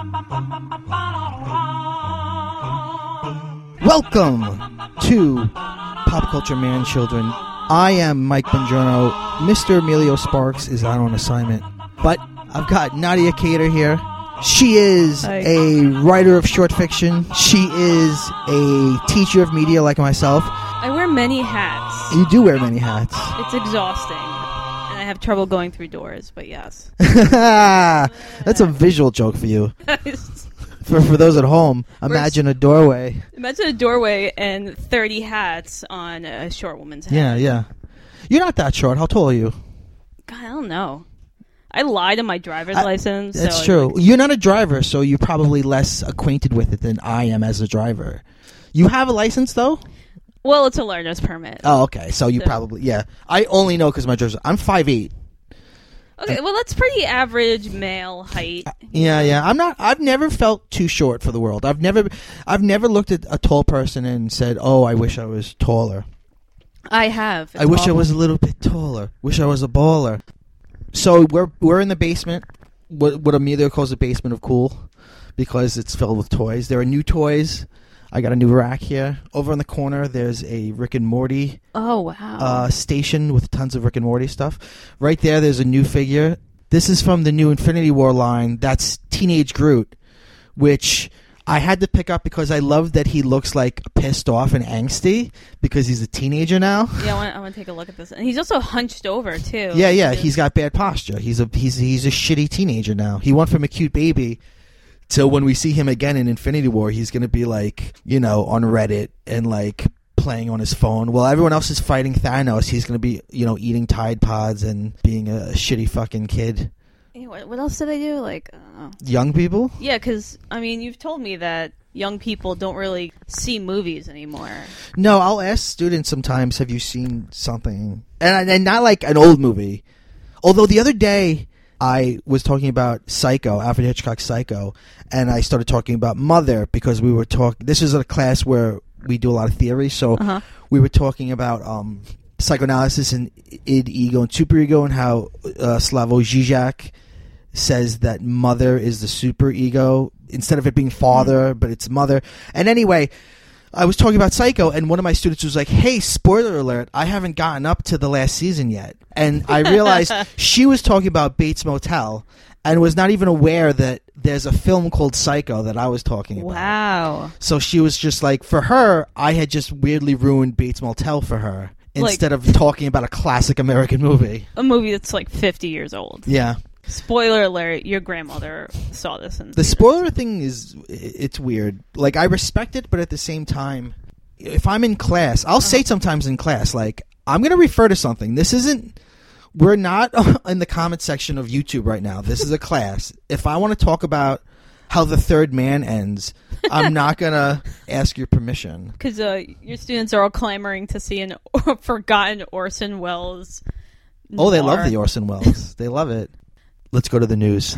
Welcome to Pop Culture Man Children. I am Mike Bongiorno. Mr. Emilio Sparks is out on assignment, but I've got Nadia Cater here. She is a writer of short fiction. She is a teacher of media like myself. I wear many hats. You do wear many hats. It's exhausting. And I have trouble going through doors, but yes. That's a visual joke for you. For those at home, imagine a doorway. Imagine a doorway and 30 hats on a short woman's head. Yeah. You're not that short. How tall are you? God, I don't know. I lied on my driver's license. That's so true. You're not a driver, so you're probably less acquainted with it than I am as a driver. You have a license, though? Well, it's a learner's permit. Oh, okay. So you probably, yeah. I only know because my driver's... I'm 5'8". Okay, well, that's pretty average male height. Yeah. I've never felt too short for the world. I've never looked at a tall person and said, "Oh, I wish I was taller." I have. I wish I was a little bit taller. Wish I was a baller. So we're in the basement. What Emilio calls the basement of cool, because it's filled with toys. There are new toys. I got a new rack here. Over in the corner, there's a Rick and Morty station with tons of Rick and Morty stuff. Right there's a new figure. This is from the new Infinity War line. That's Teenage Groot, which I had to pick up because I love that he looks like pissed off and angsty because he's a teenager now. Yeah, I want to take a look at this. And he's also hunched over, too. Yeah. He's got bad posture. He's a shitty teenager now. He went from a cute baby till when we see him again in Infinity War, he's going to be like, on Reddit and like playing on his phone. While everyone else is fighting Thanos, he's going to be, eating Tide Pods and being a shitty fucking kid. What else did I do? Like, young people? Yeah, because, you've told me that young people don't really see movies anymore. No, I'll ask students sometimes, have you seen something? And not like an old movie. Although the other day, I was talking about Psycho, Alfred Hitchcock's Psycho, and I started talking about Mother because we were talking... This is a class where we do a lot of theory, so we were talking about psychoanalysis and id, ego, and superego, and how Slavoj Žižek says that mother is the superego instead of it being father, but it's mother. And anyway, I was talking about Psycho, and one of my students was like, "Hey, spoiler alert, I haven't gotten up to the last season yet." And I realized she was talking about Bates Motel and was not even aware that there's a film called Psycho that I was talking about. Wow. So she was just like, for her, I had just weirdly ruined Bates Motel for her instead of talking about a classic American movie. A movie that's like 50 years old. Yeah. Spoiler alert, your grandmother saw this. The spoiler thing it's weird. Like, I respect it, but at the same time, if I'm in class, I'll say sometimes in class, like, I'm going to refer to something. We're not in the comment section of YouTube right now. This is a class. If I want to talk about how The Third Man ends, I'm not going to ask your permission. Because your students are all clamoring to see an forgotten Orson Welles noir. Oh, they love the Orson Welles. They love it. Let's go to the news.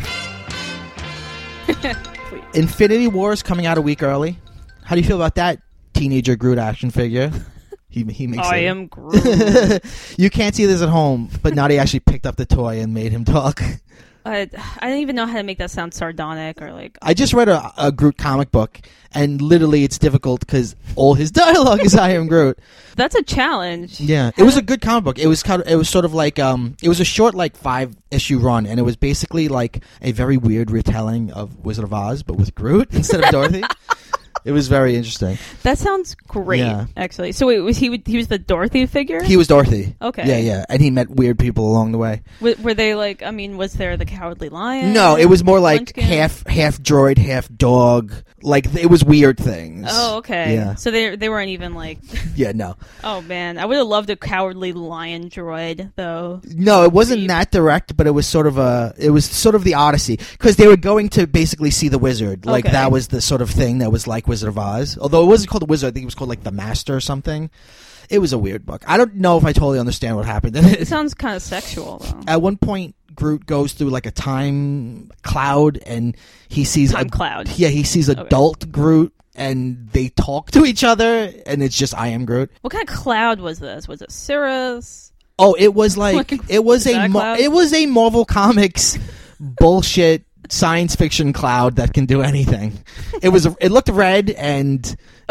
Infinity War is coming out a week early. How do you feel about that teenager Groot action figure? He makes I am Groot. You can't see this at home, but Nadia actually picked up the toy and made him talk. I don't even know how to make that sound sardonic or like... I just read a Groot comic book, and literally it's difficult because all his dialogue is I am Groot. That's a challenge. Yeah. It was a good comic book. It was sort of like... it was a short, 5-issue run, and it was basically like a very weird retelling of Wizard of Oz, but with Groot instead of Dorothy. It was very interesting. That sounds great, actually. So wait, he was the Dorothy figure? He was Dorothy. Okay. Yeah. And he met weird people along the way. Were they like, was there the Cowardly Lion? No, it was more like half droid, half dog. Like, it was weird things. Oh, okay. Yeah. So they weren't even like... Yeah, no. Oh, man. I would have loved a Cowardly Lion droid, though. No, it wasn't that direct, but it was sort of the Odyssey. Because they were going to basically see the wizard. Like, that was the sort of thing that was like Wizard of Oz. Although it wasn't called the Wizard, I think it was called like the Master or something. It was a weird book. I don't know if I totally understand what happened. It sounds kind of sexual, though. At one point, Groot goes through like a time cloud, and he sees cloud. Yeah, he sees adult Groot, and they talk to each other, and it's just I am Groot. What kind of cloud was this? Was it Cirrus? Oh, it was like it was a Marvel Comics bullshit science fiction cloud that can do anything. It looked red, and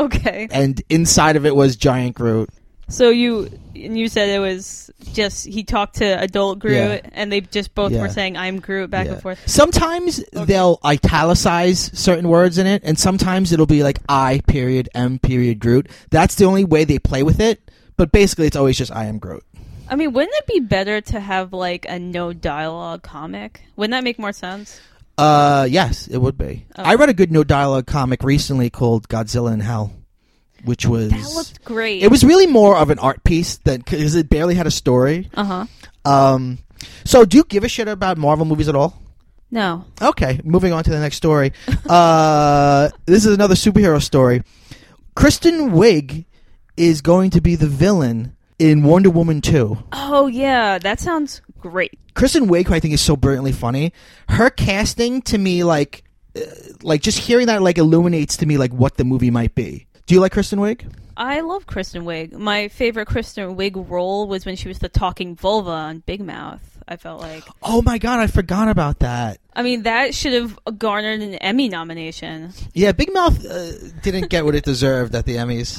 inside of it was giant Groot. So you said it was just he talked to adult Groot, and they just both were saying "I'm Groot" back and forth. Sometimes they'll italicize certain words in it, and sometimes it'll be like I.M. Groot. That's the only way they play with it. But basically, it's always just I am Groot. I mean, wouldn't it be better to have like a no dialogue comic? Wouldn't that make more sense? Yes, it would be. I read a good no dialogue comic recently called Godzilla in Hell. That looked great. It was really more of an art piece because it barely had a story. So, do you give a shit about Marvel movies at all? No. Okay, moving on to the next story. This is another superhero story. Kristen Wiig is going to be the villain in Wonder Woman 2. Oh yeah, that sounds great. Kristen Wiig, who I think is so brilliantly funny, her casting to me, like just hearing that, like illuminates to me like what the movie might be. Do you like Kristen Wiig? I love Kristen Wiig. My favorite Kristen Wiig role was when she was the talking vulva on Big Mouth. I felt like. Oh my god, I forgot about that. I mean, that should have garnered an Emmy nomination. Yeah, Big Mouth didn't get what it deserved at the Emmys.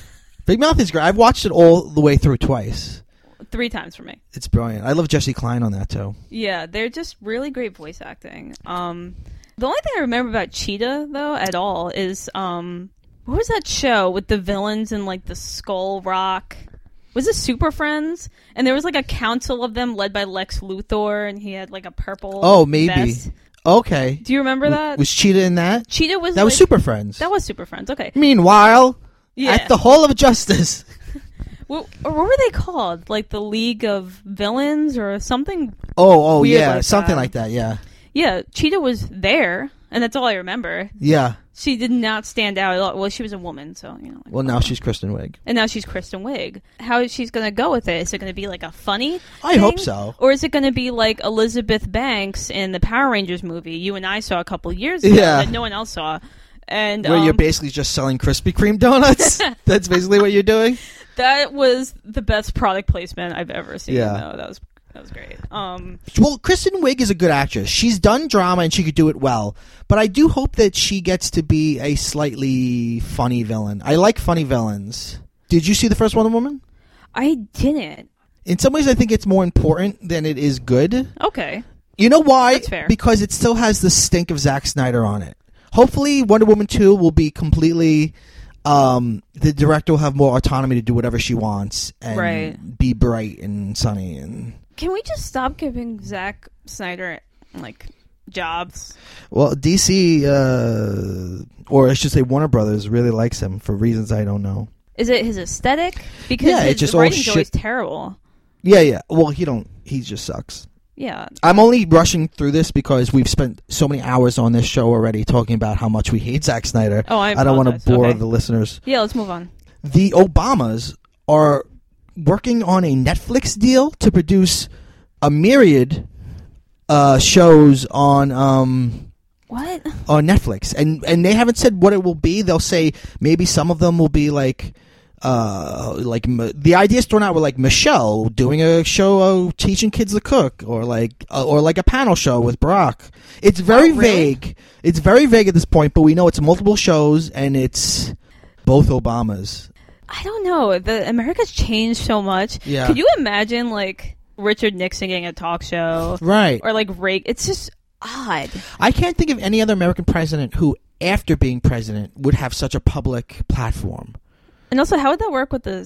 Big Mouth is great. I've watched it all the way through twice. 3 times for me. It's brilliant. I love Jesse Klein on that too. Yeah, they're just really great voice acting. The only thing I remember about Cheetah though at all is what was that show with the villains and like the Skull Rock? Was it Super Friends? And there was like a council of them led by Lex Luthor, and he had like a purple. Oh, maybe. vest. Okay. Do you remember that? Was Cheetah in that? Cheetah was. That was Super Friends. That was Super Friends. Okay. Meanwhile, at the Hall of Justice. What were they called? Like the League of Villains or something? Oh, yeah, like something that. like that. Yeah. Yeah, Cheetah was there, and that's all I remember. Yeah. She did not stand out at all. Well, she was a woman, so, you know. Well, now she's Kristen Wiig. And now she's Kristen Wiig. How is she going to go with it? Is it going to be like a funny I thing? hope so. Or is it going to be like Elizabeth Banks in the Power Rangers movie you and I saw a couple years ago that no one else saw? And where you're basically just selling Krispy Kreme donuts? That's basically what you're doing? That was the best product placement I've ever seen. Yeah. Though. That was great. Well, Kristen Wiig is a good actress. She's done drama and she could do it well. But I do hope that she gets to be a slightly funny villain. I like funny villains. Did you see the first Wonder Woman? I didn't. In some ways, I think it's more important than it is good. Okay. You know why? That's fair. Because it still has the stink of Zack Snyder on it. Hopefully, Wonder Woman 2 will be completely... the director will have more autonomy to do whatever she wants and be bright and sunny. And can we just stop giving Zack Snyder like jobs? Well, DC, or I should say Warner Brothers, really likes him for reasons I don't know. Is it his aesthetic? Because his just writing's always terrible. Yeah. Well, he just sucks. Yeah. I'm only rushing through this because we've spent so many hours on this show already talking about how much we hate Zack Snyder. Oh, I don't want to bore the listeners. Yeah, let's move on. The Obamas are working on a Netflix deal to produce a myriad shows on what? On Netflix, and they haven't said what it will be. They'll say maybe some of them will be like the ideas thrown out were like Michelle doing a show teaching kids to cook, or like a panel show with Barack. It's very vague. It's very vague at this point, but we know it's multiple shows and it's both Obamas. I don't know. America's changed so much. Yeah. Could you imagine like Richard Nixon getting a talk show? Right. Or like Reagan. It's just odd. I can't think of any other American president who, after being president, would have such a public platform. And also, how would that work with the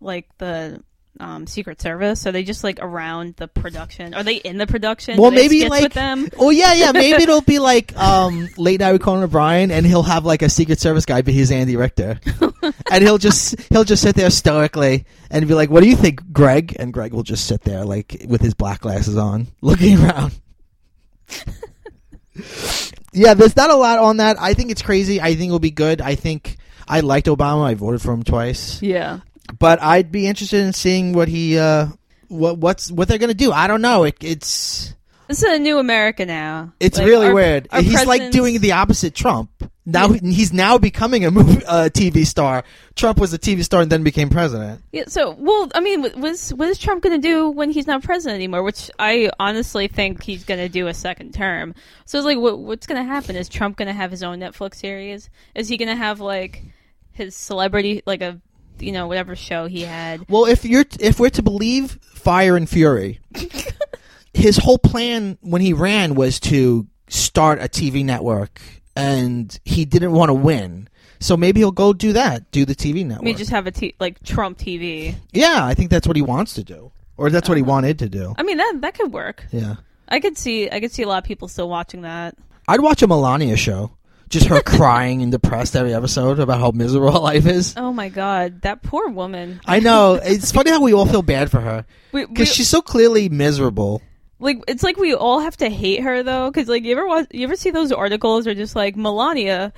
Secret Service? Are they just like around the production? Are they in the production? Well, Do they maybe skits like with them? Oh yeah. Maybe it'll be like Late Night with Conan O'Brien, and he'll have like a Secret Service guy, but he's Andy Richter, and he'll just sit there stoically and be like, "What do you think, Greg?" And Greg will just sit there like with his black glasses on, looking around. Yeah, there's not a lot on that. I think it's crazy. I think it'll be good. I liked Obama. I voted for him twice. Yeah. But I'd be interested in seeing what he what they're gonna do. I don't know. It's This is a new America now. It's like really weird. He's like president's- doing the opposite Trump. Now he's now becoming a TV star. Trump was a TV star and then became president. Yeah. So, well, I mean, what is Trump going to do when he's not president anymore? Which I honestly think he's going to do a second term. So it's like, what's going to happen? Is Trump going to have his own Netflix series? Is he going to have like his celebrity, like a, whatever show he had? Well, if we're to believe Fire and Fury, his whole plan when he ran was to start a TV network. And he didn't want to win, so maybe he'll go do that. Do the TV network. I mean, just have like Trump TV. Yeah, I think that's what he wants to do, or that's what he wanted to do. I mean, that could work. Yeah, I could see a lot of people still watching that. I'd watch a Melania show, just her crying and depressed every episode about how miserable her life is. Oh my God, that poor woman. I know. It's funny how we all feel bad for her because she's so clearly miserable. Like, it's like we all have to hate her, though, because, like, you ever see those articles where just, like, Melania,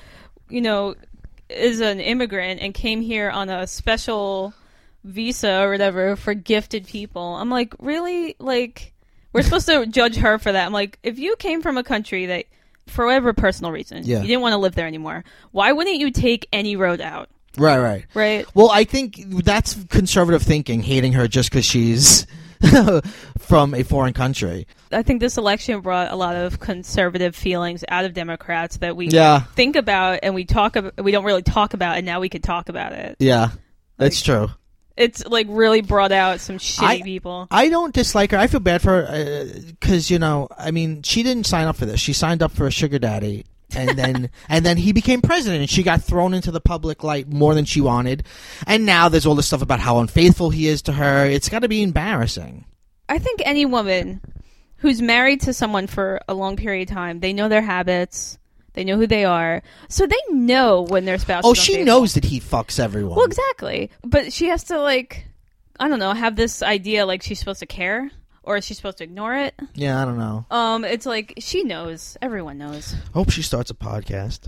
is an immigrant and came here on a special visa or whatever for gifted people. I'm like, really? Like, we're supposed to judge her for that. I'm like, if you came from a country that, for whatever personal reason, you didn't want to live there anymore, why wouldn't you take any road out? Right. Well, I think that's conservative thinking, hating her just because she's from a foreign country. I think this election brought a lot of conservative feelings out of Democrats that we think about and we don't really talk about, and now we could talk about it. Yeah, that's true. It's like really brought out some shitty people. I don't dislike her. I feel bad for her because I mean, she didn't sign up for this. She signed up for a sugar daddy. And then he became president, and she got thrown into the public light more than she wanted. And now there's all this stuff about how unfaithful he is to her. It's got to be embarrassing. I think any woman who's married to someone for a long period of time, they know their habits, they know who they are, so they know when their spouse. Oh, she knows that he fucks everyone. Well, exactly, but she has to have this idea like she's supposed to care. Or is she supposed to ignore it? Yeah, I don't know. It's like she knows. Everyone knows. Hope she starts a podcast.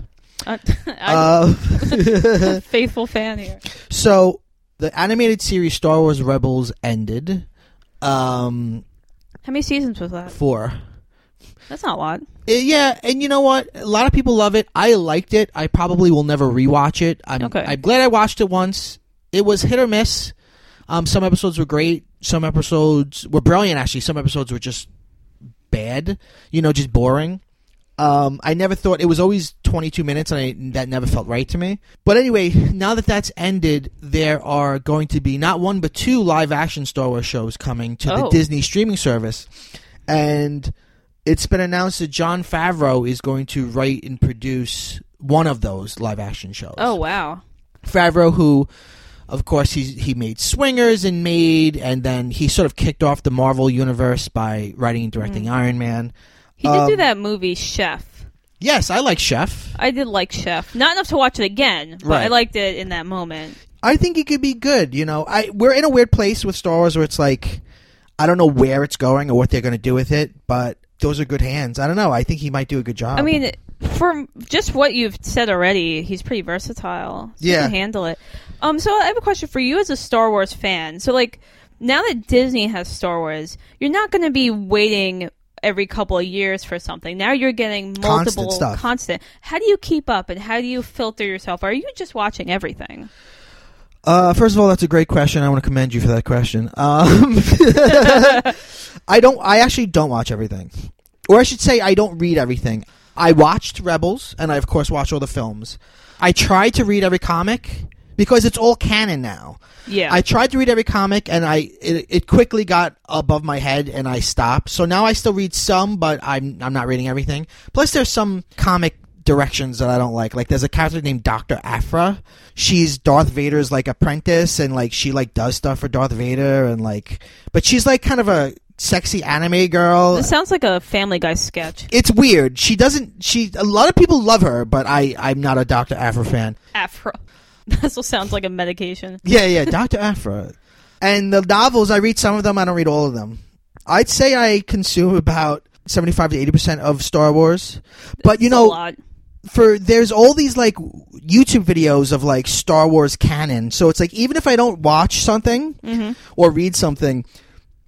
Faithful fan here. So the animated series Star Wars Rebels ended. How many seasons was that? 4. That's not a lot. Yeah, and you know what? A lot of people love it. I liked it. I probably will never rewatch it. I'm glad I watched it once. It was hit or miss. Some episodes were great. Some episodes were brilliant, actually. Some episodes were just bad, just boring. I never thought... It was always 22 minutes, and that never felt right to me. But anyway, now that that's ended, there are going to be not 1 but 2 live-action Star Wars shows coming to the Disney streaming service. And it's been announced that Jon Favreau is going to write and produce one of those live-action shows. Oh, wow. Favreau, who... Of course, he made Swingers and then he sort of kicked off the Marvel universe by writing and directing Iron Man. He did do that movie, Chef. Yes, I like Chef. I did like Chef. Not enough to watch it again, but I liked it in that moment. I think it could be good, we're in a weird place with Star Wars where it's like, I don't know where it's going or what they're going to do with it, but those are good hands. I don't know. I think he might do a good job. I mean, for just what you've said already, he's pretty versatile. So he can handle it. So I have a question for you as a Star Wars fan. So, like, now that Disney has Star Wars, you're not going to be waiting every couple of years for something. Now you're getting multiple constant. How do you keep up, and how do you filter yourself? Are you just watching everything? First of all, that's a great question. I want to commend you for that question. I actually don't watch everything. Or I should say I don't read everything. I watched Rebels, and I, of course, watched all the films. I tried to read every comic, because it's all canon now. Yeah. I tried to read every comic, and it quickly got above my head, and I stopped. So now I still read some, but I'm not reading everything. Plus, there's some comic directions that I don't like. Like, there's a character named Dr. Aphra. She's Darth Vader's, apprentice, and, she, does stuff for Darth Vader, and, but she's, kind of a sexy anime girl. This sounds like a Family Guy sketch. It's weird. A lot of people love her, but I'm not a Dr. Aphra fan. Aphra. That also sounds like a medication. Yeah, Dr. Aphra. And the novels, I read some of them, I don't read all of them. I'd say I consume about 75 to 80% of Star Wars. But, a lot. There's all these, YouTube videos of, Star Wars canon. So it's even if I don't watch something or read something,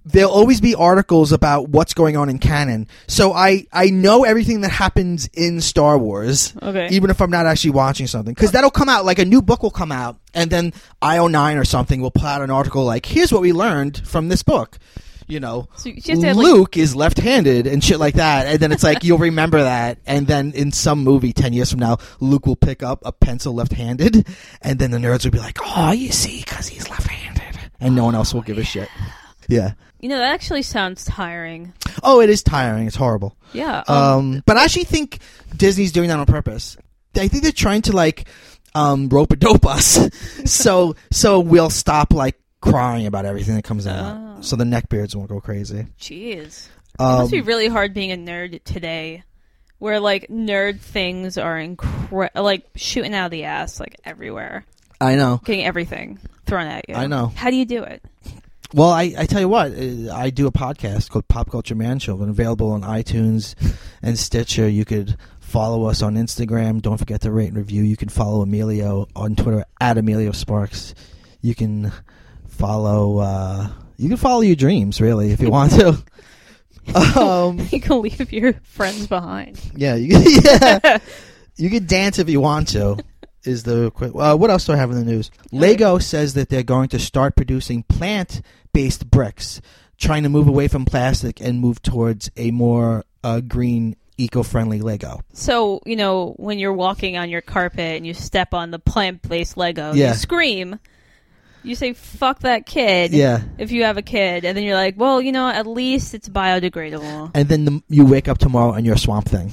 there'll always be articles about what's going on in canon. So I know everything that happens in Star Wars, Okay. even if I'm not actually watching something. Because that'll come out, like a new book will come out, and then IO9 or something will put out an article like, here's what we learned from this book. You know, So you have to have, like- Luke is left-handed and shit like that. And then it's like, you'll remember that. And then in some movie 10 years from now, Luke will pick up a pencil left-handed. And then the nerds will be like, oh, you see, because he's left-handed. And no one else will give a shit. Yeah. You know, that actually sounds tiring. Oh, it is tiring. It's horrible. Yeah. But I actually think Disney's doing that on purpose. I think they're trying to, like, rope-a-dope us. so we'll stop, like, crying about everything that comes out. So the neckbeards won't go crazy. Jeez. It must be really hard being a nerd today, where, like, nerd things are like shooting out of the ass, like, everywhere. I know. Getting everything thrown at you. I know. How do you do it? Well, I tell you what, I do a podcast called Pop Culture Man Show, and available on iTunes and Stitcher. You could follow us on Instagram. Don't forget to rate and review. You can follow Emilio on Twitter at Emilio Sparks. You can follow your dreams, really, if you want to. You can leave your friends behind. Yeah, you can dance if you want to. Is the quick? What else do I have in the news? Lego says that they're going to start producing plant-based bricks, trying to move away from plastic and move towards a more green, eco-friendly Lego. So, you know, when you're walking on your carpet and you step on the plant-based Lego, Yeah. you scream. You say, fuck that kid. Yeah. If you have a kid. And then you're like, well, you know, at least it's biodegradable. And then you wake up tomorrow and you're Swamp Thing.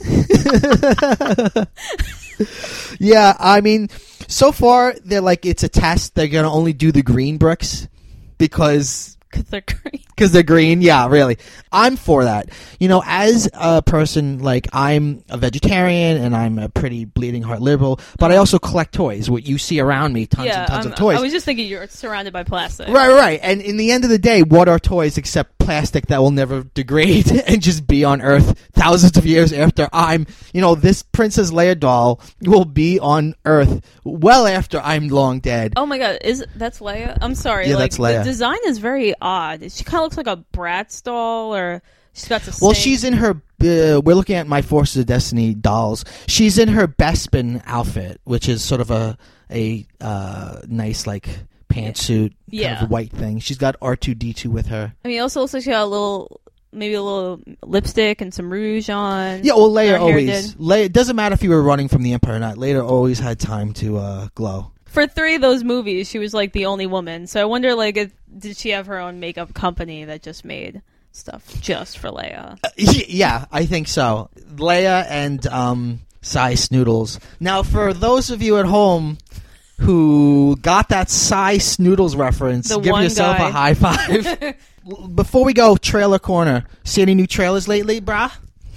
Yeah, I mean, so far, they're like, it's a test. They're going to only do the green bricks because They're green. Because they're green, yeah, really. I'm for that. You know, as a person, like, I'm a vegetarian and I'm a pretty bleeding heart liberal, but I also collect toys. What you see around me, tons and tons of toys. I was just thinking you're surrounded by plastic. Right. And in the end of the day, what are toys except plastic that will never degrade and just be on Earth thousands of years after this Princess Leia doll will be on Earth well after I'm long dead. Oh my god, that's Leia? I'm sorry. Yeah, that's Leia. The design is very odd. She kind of looks like a Bratz doll, or she's got the Well, same... she's in her... we're looking at my Forces of Destiny dolls. She's in her Bespin outfit, which is sort of a nice, like, pantsuit kind of white thing. She's got R2-D2 with her. I mean, it also looks like she got maybe a little lipstick and some rouge on. Yeah, well, Leia always... It doesn't matter if you were running from the Empire or not. Leia always had time to glow. For 3 of those movies, she was, like, the only woman. So I wonder, like, did she have her own makeup company that just made stuff just for Leia? Yeah, I think so. Leia and Cy Snoodles. Now, for those of you at home who got that Cy Snoodles reference, give yourself a high five. Before we go, trailer corner. See any new trailers lately, brah?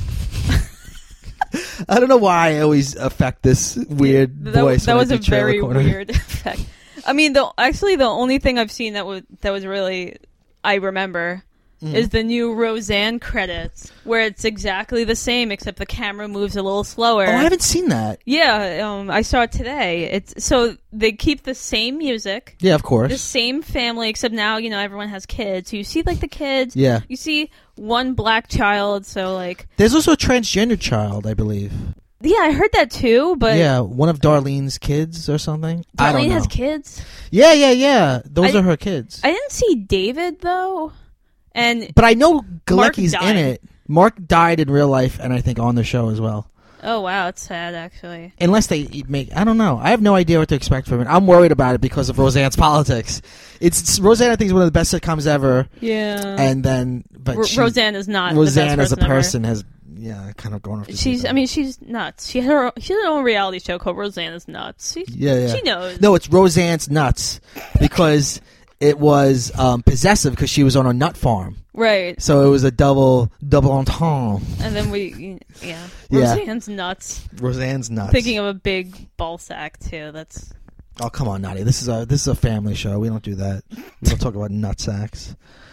I don't know why I always affect this weird voice. That was a very weird effect. I mean, the only thing I've seen that was really I remember is the new Roseanne credits, where it's exactly the same except the camera moves a little slower. Oh, I haven't seen that. Yeah, I saw it today. So they keep the same music. Yeah, of course. The same family, except now, everyone has kids. So you see, like, the kids. Yeah. You see one black child, so, like... There's also a transgender child, I believe. Yeah, I heard that, too, but... Yeah, one of Darlene's kids or something. I don't know. Darlene has kids? Yeah. Those are her kids. I didn't see David, though. But I know Galecki's died. in it. Mark died in real life, and I think on the show as well. Oh, wow, it's sad, actually. Unless they make... I don't know. I have no idea what to expect from it. I'm worried about it because of Roseanne's politics. Roseanne, I think, is one of the best sitcoms ever. Yeah. And then... but Roseanne is not Roseanne the best as a person ever. has... Yeah, kind of going off the she's nuts. She has her own reality show called Roseanne is Nuts. She knows. No, it's Roseanne's Nuts because it was possessive because she was on a nut farm. Right. So it was a double entendre. And then Roseanne's Nuts. Roseanne's Nuts. Thinking of a big ball sack too. That's... Oh, come on, Nadia. This is a family show. We don't do that. We don't talk about nut sacks.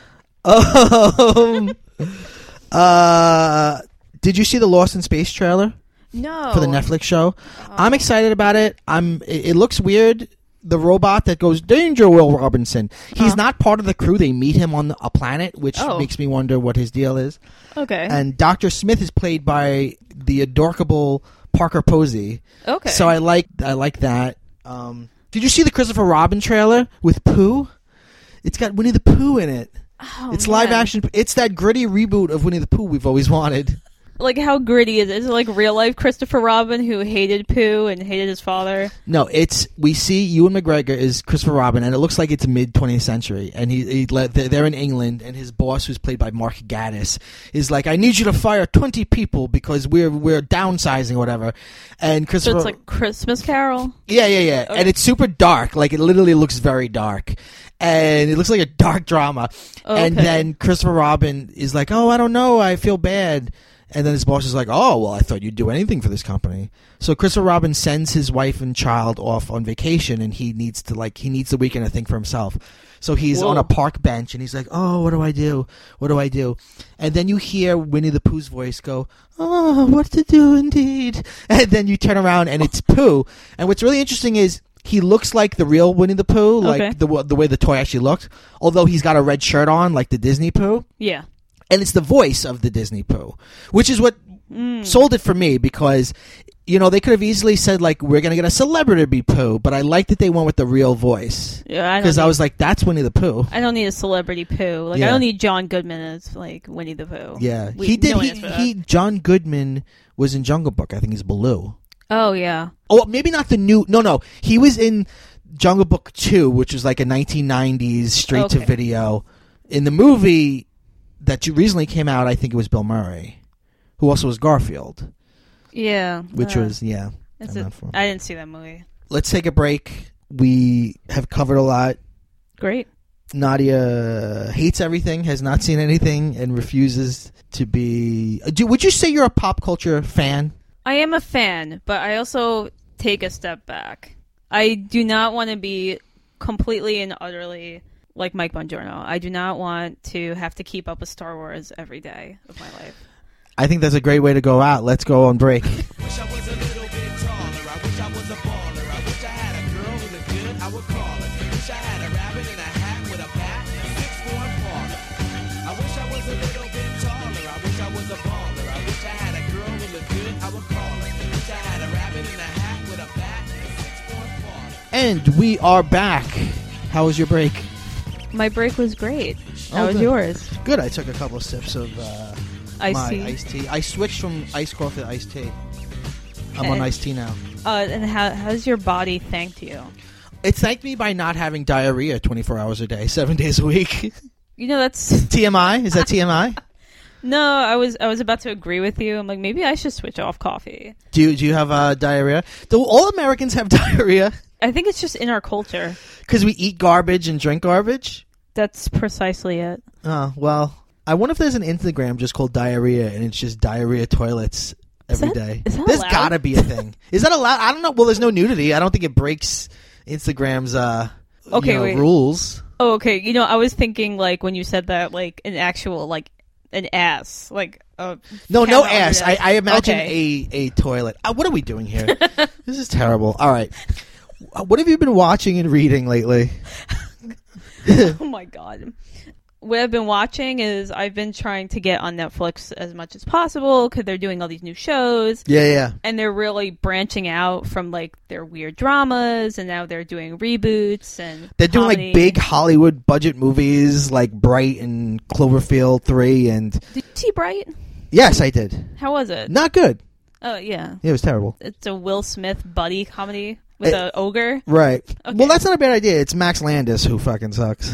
Did you see the Lost in Space trailer? No. For the Netflix show? I'm excited about it. It looks weird. the robot that goes, "Danger, Will Robinson." He's not part of the crew. They meet him on a planet, which makes me wonder what his deal is. Okay. And Dr. Smith is played by the adorable Parker Posey. Okay. So I like that. Did you see the Christopher Robin trailer with Pooh? It's got Winnie the Pooh in it. Oh, it's man. live action. It's that gritty reboot of Winnie the Pooh we've always wanted. Like, how gritty is it? Is it like real life Christopher Robin who hated Pooh and hated his father? No, we see Ewan McGregor is Christopher Robin, and it looks like it's mid 20th century, and they're in England, and his boss, who's played by Mark Gatiss, is like, "I need you to fire 20 people because we're downsizing or whatever." And Christopher, So it's like Christmas Carol? yeah, Okay. and it's super dark, like it literally looks very dark. And it looks like a dark drama. Okay. And then Christopher Robin is like, "Oh, I don't know, I feel bad." And then his boss is like, "Oh, well, I thought you'd do anything for this company." So Christopher Robin sends his wife and child off on vacation, and he needs the weekend to think for himself. So he's on a park bench, and he's like, "Oh, what do I do? What do I do?" And then you hear Winnie the Pooh's voice go, "Oh, what to do indeed." And then you turn around, and it's Pooh. And what's really interesting is he looks like the real Winnie the Pooh, like the way the toy actually looked, although he's got a red shirt on, like the Disney Pooh. Yeah. And it's the voice of the Disney Pooh, which is what sold it for me, because, you know, they could have easily said, like, "We're going to get a celebrity to be Pooh," but I like that they went with the real voice. Yeah, because I was like, that's Winnie the Pooh. I don't need a celebrity Pooh. Like, I don't need John Goodman as, like, Winnie the Pooh. Yeah. No one asked for that. John Goodman was in Jungle Book. I think he's Baloo. Oh, yeah. Oh, maybe not the new... No. He was in Jungle Book 2, which was like a 1990s straight-to-video. In the movie that recently came out, I think it was Bill Murray, who also was Garfield. Yeah. Which was, yeah. I didn't see that movie. Let's take a break. We have covered a lot. Great. Nadia hates everything, has not seen anything, and refuses to be... Would you say you're a pop culture fan? I am a fan, but I also take a step back. I do not want to be completely and utterly like Mike Bongiorno. I do not want to have to keep up with Star Wars every day of my life. I think that's a great way to go out. Let's go on break. Wish I was a little bit taller. I wish I was a baller. I wish I had a girl who looked good, I would call her. Wish I had a rabbit in a hat with a bat and a 6'4" parlor. I wish I was a little bit taller. I wish I was a baller. I wish I had a girl who looked good, I would call her. Wish I had a rabbit in a hat with a bat and a 6'4" parlor. And we are back. How was your break? My break was great. How was good. yours? Good. I took a couple of sips of Iced tea. iced tea. I switched from iced coffee to iced tea. I'm on iced tea now. And how's your body thanked you? It thanked me by not having diarrhea 24 hours a day, 7 days a week. You know, that's... TMI? Is that TMI? No, I was about to agree with you. I'm like, maybe I should switch off coffee. Do you have diarrhea? Do all Americans have diarrhea? I think it's just in our culture. Because we eat garbage and drink garbage? That's precisely it. Oh, well, I wonder if there's an Instagram just called diarrhea, and it's just diarrhea toilets every day. Is that There's allowed? gotta be a thing. Is that allowed? I don't know. Well, there's no nudity. I don't think it breaks Instagram's rules. Oh, okay. You know, I was thinking, like, when you said that, like, an actual, like, an ass. Like, No camera on ass. your ass. I imagine Okay. a toilet. What are we doing here? This is terrible. All right. What have you been watching and reading lately? Oh, my God. What I've been watching is I've been trying to get on Netflix as much as possible because they're doing all these new shows. Yeah. And they're really branching out from, like, their weird dramas, and now they're doing reboots and They're doing comedy. like big Hollywood budget movies like Bright and Cloverfield 3 and... Did you see Bright? Yes, I did. How was it? Not good. Oh, yeah. It was terrible. It's a Will Smith buddy comedy with an ogre. Right. Okay. Well, that's not a bad idea. It's Max Landis who fucking sucks.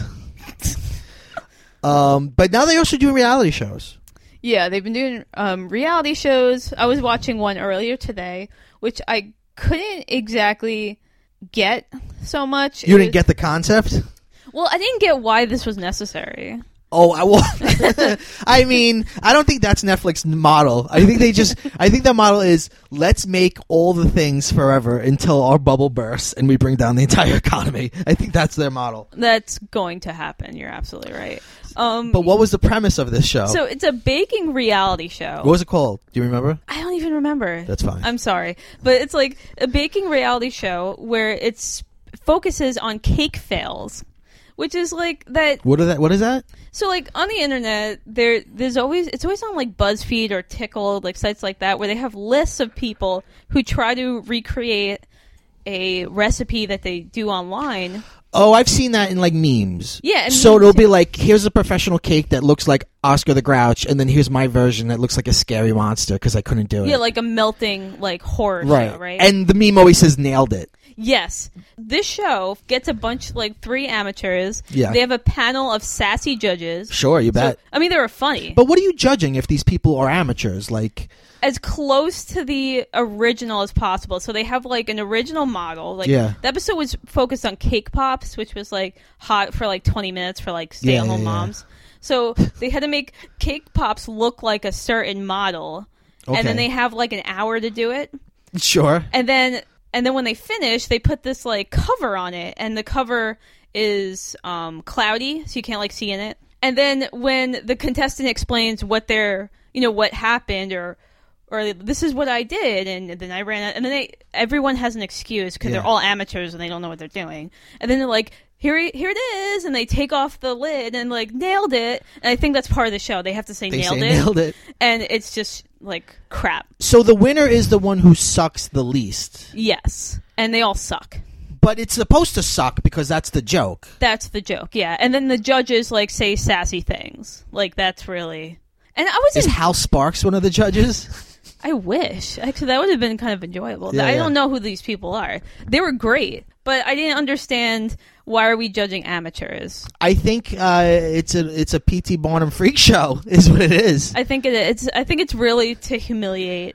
But now they're also doing reality shows. Yeah, they've been doing reality shows. I was watching one earlier today, which I couldn't exactly get so much. You didn't get the concept? Well, I didn't get why this was necessary. Oh, I mean, I don't think that's Netflix's model. I think the model is, let's make all the things forever until our bubble bursts and we bring down the entire economy. I think that's their model. That's going to happen. You're absolutely right. But what was the premise of this show? So it's a baking reality show. What was it called? Do you remember? I don't even remember. That's fine. I'm sorry. But it's like a baking reality show where it's focuses on cake fails, which is like that. What is that? So like on the internet, it's always on like BuzzFeed or Tickle, like sites like that, where they have lists of people who try to recreate a recipe that they do online. Oh, I've seen that in like memes. Yeah, and so memes it'll too. be like, here's a professional cake that looks like Oscar the Grouch, and then here's my version that looks like a scary monster because I couldn't do it. Yeah, like a melting like horror right. show, right? And the meme always says nailed it. Yes. This show gets a bunch, like 3 amateurs. Yeah. They have a panel of sassy judges. Sure, you bet. I mean, they were funny. But what are you judging if these people are amateurs? Like, As close to the original as possible. So they have like an original model. Like Yeah. the episode was focused on cake pops, which was like hot for like 20 minutes for like stay-at-home yeah. moms. So they had to make cake pops look like a certain model. Okay. And then they have like an hour to do it. sure. And then when they finish, they put this like cover on it, and the cover is cloudy, so you can't like see in it. And then when the contestant explains what what happened, or this is what I did, and then I ran out, and then everyone has an excuse because Yeah. they're all amateurs and they don't know what they're doing. And then they're like, here it is, and they take off the lid and like nailed it. And I think that's part of the show. They have to say They nailed say it, nailed it. and it's just like crap. So the winner is the one who sucks the least. Yes, and they all suck. But it's supposed to suck because that's the joke. That's the joke, yeah. And then the judges like say sassy things. Like that's really. And I was Is Hal Sparks one of the judges? I wish. Actually, that would have been kind of enjoyable. Yeah, I yeah. don't know who these people are. They were great, but I didn't understand why are we judging amateurs. I think it's a P.T. Barnum freak show, is what it is. I think it's really to humiliate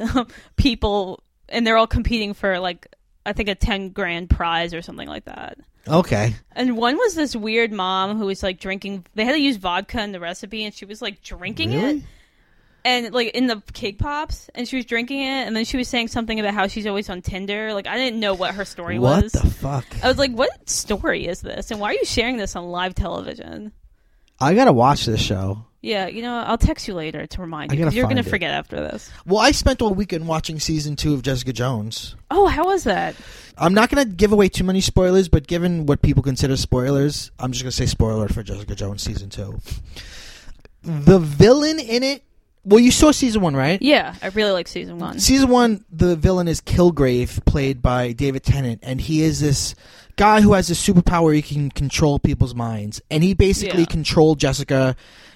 people, and they're all competing for like I think a $10,000 prize or something like that. Okay. And one was this weird mom who was like drinking. They had to use vodka in the recipe, and she was like drinking Really? it. And like in the cake pops, and she was drinking it, and then she was saying something about how she's always on Tinder. Like I didn't know what her story What was. the fuck? I was like, "What story is this? And why are you sharing this on live television?" I gotta watch this show. Yeah, I'll text you later to remind I you. gotta 'Cause you're gonna find it. forget after this. Well, I spent all weekend watching season 2 of Jessica Jones. Oh, how was that? I'm not gonna give away too many spoilers, but given what people consider spoilers, I'm just gonna say spoiler for Jessica Jones season 2. The villain in it. Well, you saw season 1, right? Yeah, I really like season 1. Season 1, the villain is Kilgrave, played by David Tennant, and he is this guy who has this superpower where he can control people's minds. And he basically Yeah. controlled Jessica,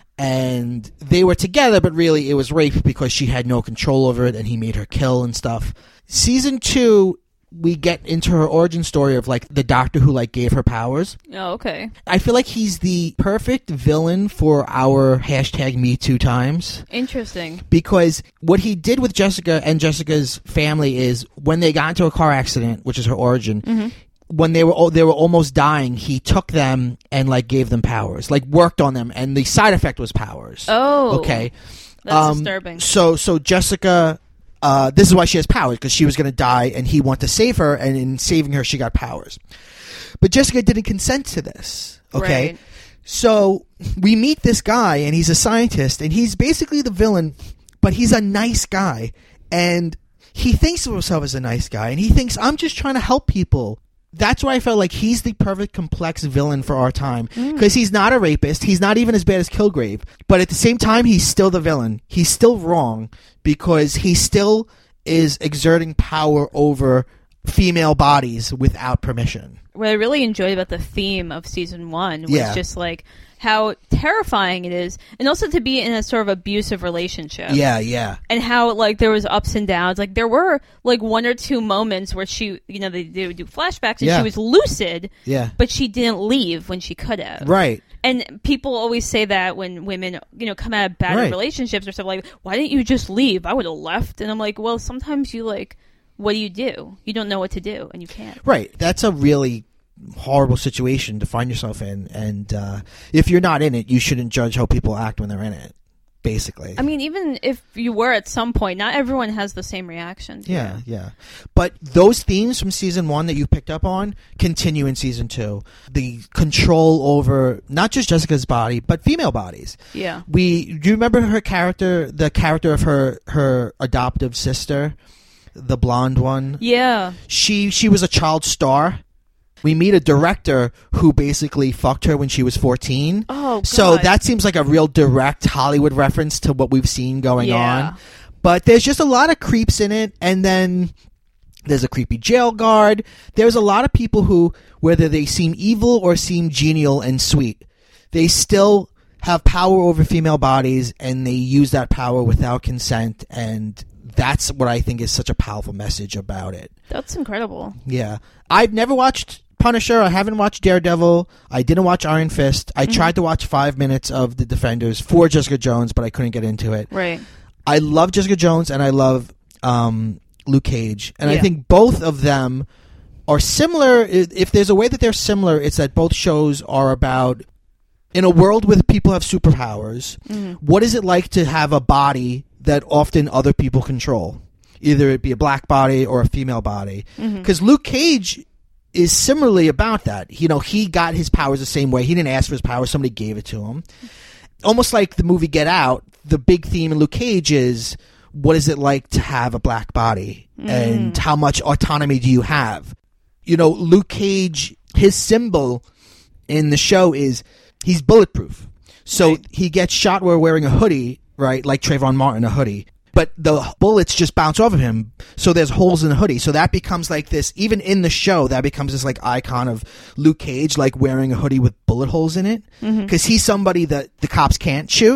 and they were together, but really it was rape because she had no control over it, and he made her kill and stuff. Season 2, we get into her origin story of like the doctor who like gave her powers. Oh, okay. I feel like he's the perfect villain for our #MeToo times. Interesting. Because what he did with Jessica and Jessica's family is when they got into a car accident, which is her origin, when they were almost dying, he took them and like gave them powers, like worked on them, and the side effect was powers. Oh, Okay. that's disturbing. So Jessica, this is why she has powers, because she was going to die and he wanted to save her, and in saving her, she got powers. But Jessica didn't consent to this. Okay. Right. So we meet this guy, and he's a scientist, and he's basically the villain, but he's a nice guy. And he thinks of himself as a nice guy, and he thinks, I'm just trying to help people. That's why I felt like he's the perfect complex villain for our time, because he's not a rapist. He's not even as bad as Kilgrave, but at the same time, he's still the villain. He's still wrong because he still is exerting power over female bodies without permission. What I really enjoyed about the theme of season 1 was Yeah. just like how terrifying it is, and also to be in a sort of abusive relationship. Yeah. And how like there was ups and downs. Like there were like 1 or 2 moments where she, they would do flashbacks, and Yeah. she was lucid, Yeah. but she didn't leave when she could have. Right. And people always say that when women, come out of bad Right. relationships or stuff, like, why didn't you just leave? I would have left. And I'm like, well, sometimes you like, what do? You don't know what to do, and you can't. Right. That's a really horrible situation to find yourself in, and if you're not in it, you shouldn't judge how people act when they're in it, basically. I mean, even if you were at some point, not everyone has the same reaction. Yeah. But those themes from season 1 that you picked up on continue in season 2. The control over not just Jessica's body, but female bodies. Yeah. Do you remember her character, the character of her adoptive sister, the blonde one? Yeah. She was a child star. we meet a director who basically fucked her when she was 14. Oh, God. So that seems like a real direct Hollywood reference to what we've seen going Yeah. on. But there's just a lot of creeps in it, and then there's a creepy jail guard. There's a lot of people who, whether they seem evil or seem genial and sweet, they still have power over female bodies, and they use that power without consent, and that's what I think is such a powerful message about it. That's incredible. Yeah. I've never watched Punisher. I haven't watched Daredevil. I didn't watch Iron Fist. I tried to watch 5 minutes of The Defenders for Jessica Jones, but I couldn't get into it. Right. I love Jessica Jones, and I love Luke Cage. And I Yeah. think both of them are similar. If there's a way that they're similar, it's that both shows are about, in a world where people have superpowers, what is it like to have a body that often other people control? Either it be a black body or a female body. Because Luke Cage is similarly about that. You know, he got his powers the same way. He didn't ask for his powers. Somebody gave it to him. Almost like the movie Get Out, the big theme in Luke Cage is, what is it like to have a black body? And how much autonomy do you have? You know, Luke Cage, his symbol in the show is he's bulletproof. So Right. he gets shot while wearing a hoodie, right? Like Trayvon Martin, a hoodie. But the bullets just bounce off of him, so there's holes in the hoodie. So that becomes like this, even in the show, that becomes this like icon of Luke Cage, like wearing a hoodie with bullet holes in it. Because he's somebody that the cops can't shoot.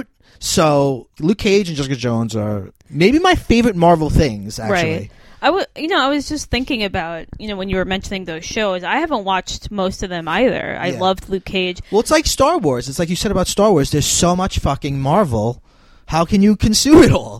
So Luke Cage and Jessica Jones are maybe my favorite Marvel things, actually. Right. I was just thinking about, when you were mentioning those shows, I haven't watched most of them either. I Yeah. loved Luke Cage. Well, it's like Star Wars. It's like you said about Star Wars. There's so much fucking Marvel. How can you consume it all?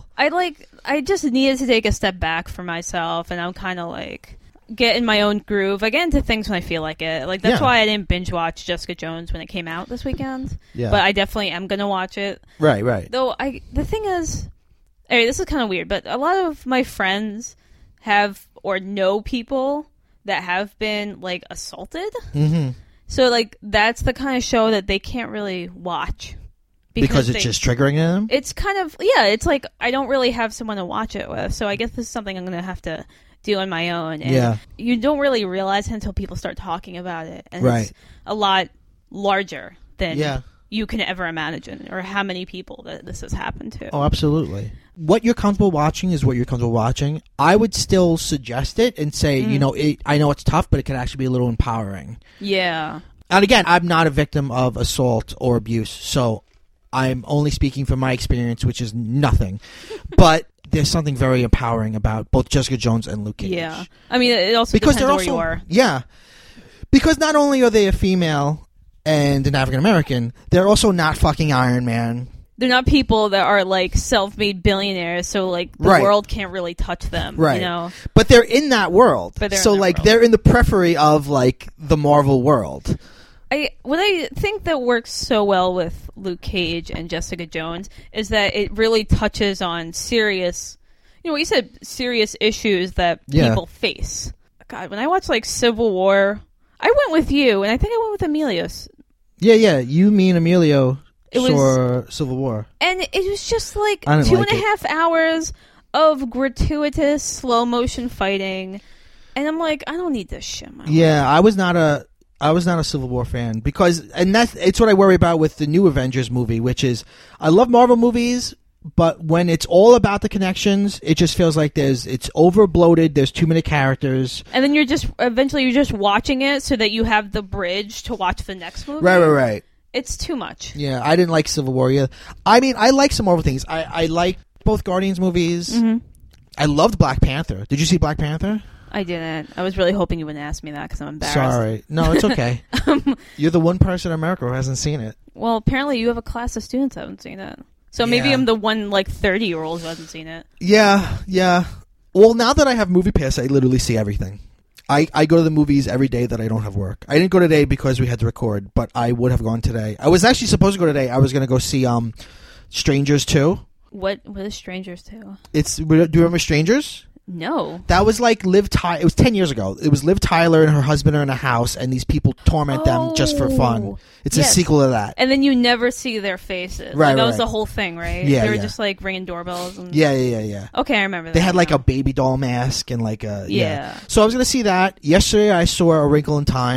I just needed to take a step back for myself, and I'm kind of like get in my own groove. I get into things when I feel like it. Like that's Yeah. why I didn't binge watch Jessica Jones when it came out this weekend. Yeah. But I definitely am gonna watch it. Right. Though the thing is, this is kind of weird, but a lot of my friends have or know people that have been like assaulted. Mm-hmm. So like that's the kind of show that they can't really watch Because it's just triggering them? It's kind of it's like I don't really have someone to watch it with, so I guess this is something I'm gonna have to do on my own. And Yeah. you don't really realize it until people start talking about it, and Right. it's a lot larger than Yeah. you can ever imagine, or how many people that this has happened to. Oh, absolutely. What you're comfortable watching is what you're comfortable watching. I would still suggest it and say, I know it's tough, but it can actually be a little empowering. Yeah. And again, I'm not a victim of assault or abuse, so I'm only speaking from my experience, which is nothing. But there's something very empowering about both Jessica Jones and Luke Cage. Yeah. I mean, it also Because depends they're where also, you are. yeah. Because not only are they a female and an African American, they're also not fucking Iron Man. They're not people that are like self-made billionaires, so like the Right. world can't really touch them. Right. You know? But they're in that world. But they're so in that like world. they're in the periphery of like the Marvel world. What I think that works so well with Luke Cage and Jessica Jones is that it really touches on serious, what you said, serious issues that Yeah. people face. God, when I watched like Civil War, I went with you, and I think I went with Emilius, Yeah. You mean Emilio It was- saw Civil War. and it was just like I didn't 2.5 hours of gratuitous slow motion fighting, and I'm like, I don't need this shit. In my life. Yeah, I was not a Civil War fan because, and it's what I worry about with the new Avengers movie, which is I love Marvel movies, but when it's all about the connections, it just feels like it's over bloated. There's too many characters. And then you're just watching it so that you have the bridge to watch the next movie. Right. It's too much. Yeah, I didn't like Civil War either. I mean, I like some Marvel things. I like both Guardians movies. Mm-hmm. I loved Black Panther. Did you see Black Panther? I didn't. I was really hoping you wouldn't ask me that because I'm embarrassed. Sorry. No, it's okay. You're the one person in America who hasn't seen it. Well, apparently you have a class of students that haven't seen it. So maybe Yeah. I'm the one, 30-year-old who hasn't seen it. Yeah. Well, now that I have Movie Pass, I literally see everything. I go to the movies every day that I don't have work. I didn't go today because we had to record, but I would have gone today. I was actually supposed to go today. I was going to go see Strangers 2. What is Strangers 2? Do you remember Strangers? No. That was like it was 10 years ago. It was Liv Tyler and her husband are in a house, and these people torment them just for fun. Oh, It's yes. a sequel to that. And then you never see their faces. Right, That was right. the whole thing, right? Yeah, They were yeah. just ringing doorbells. And... Yeah. Okay, I remember that. They had like now. a baby doll mask and like a... Yeah. So I was going to see that. Yesterday I saw A Wrinkle in Time.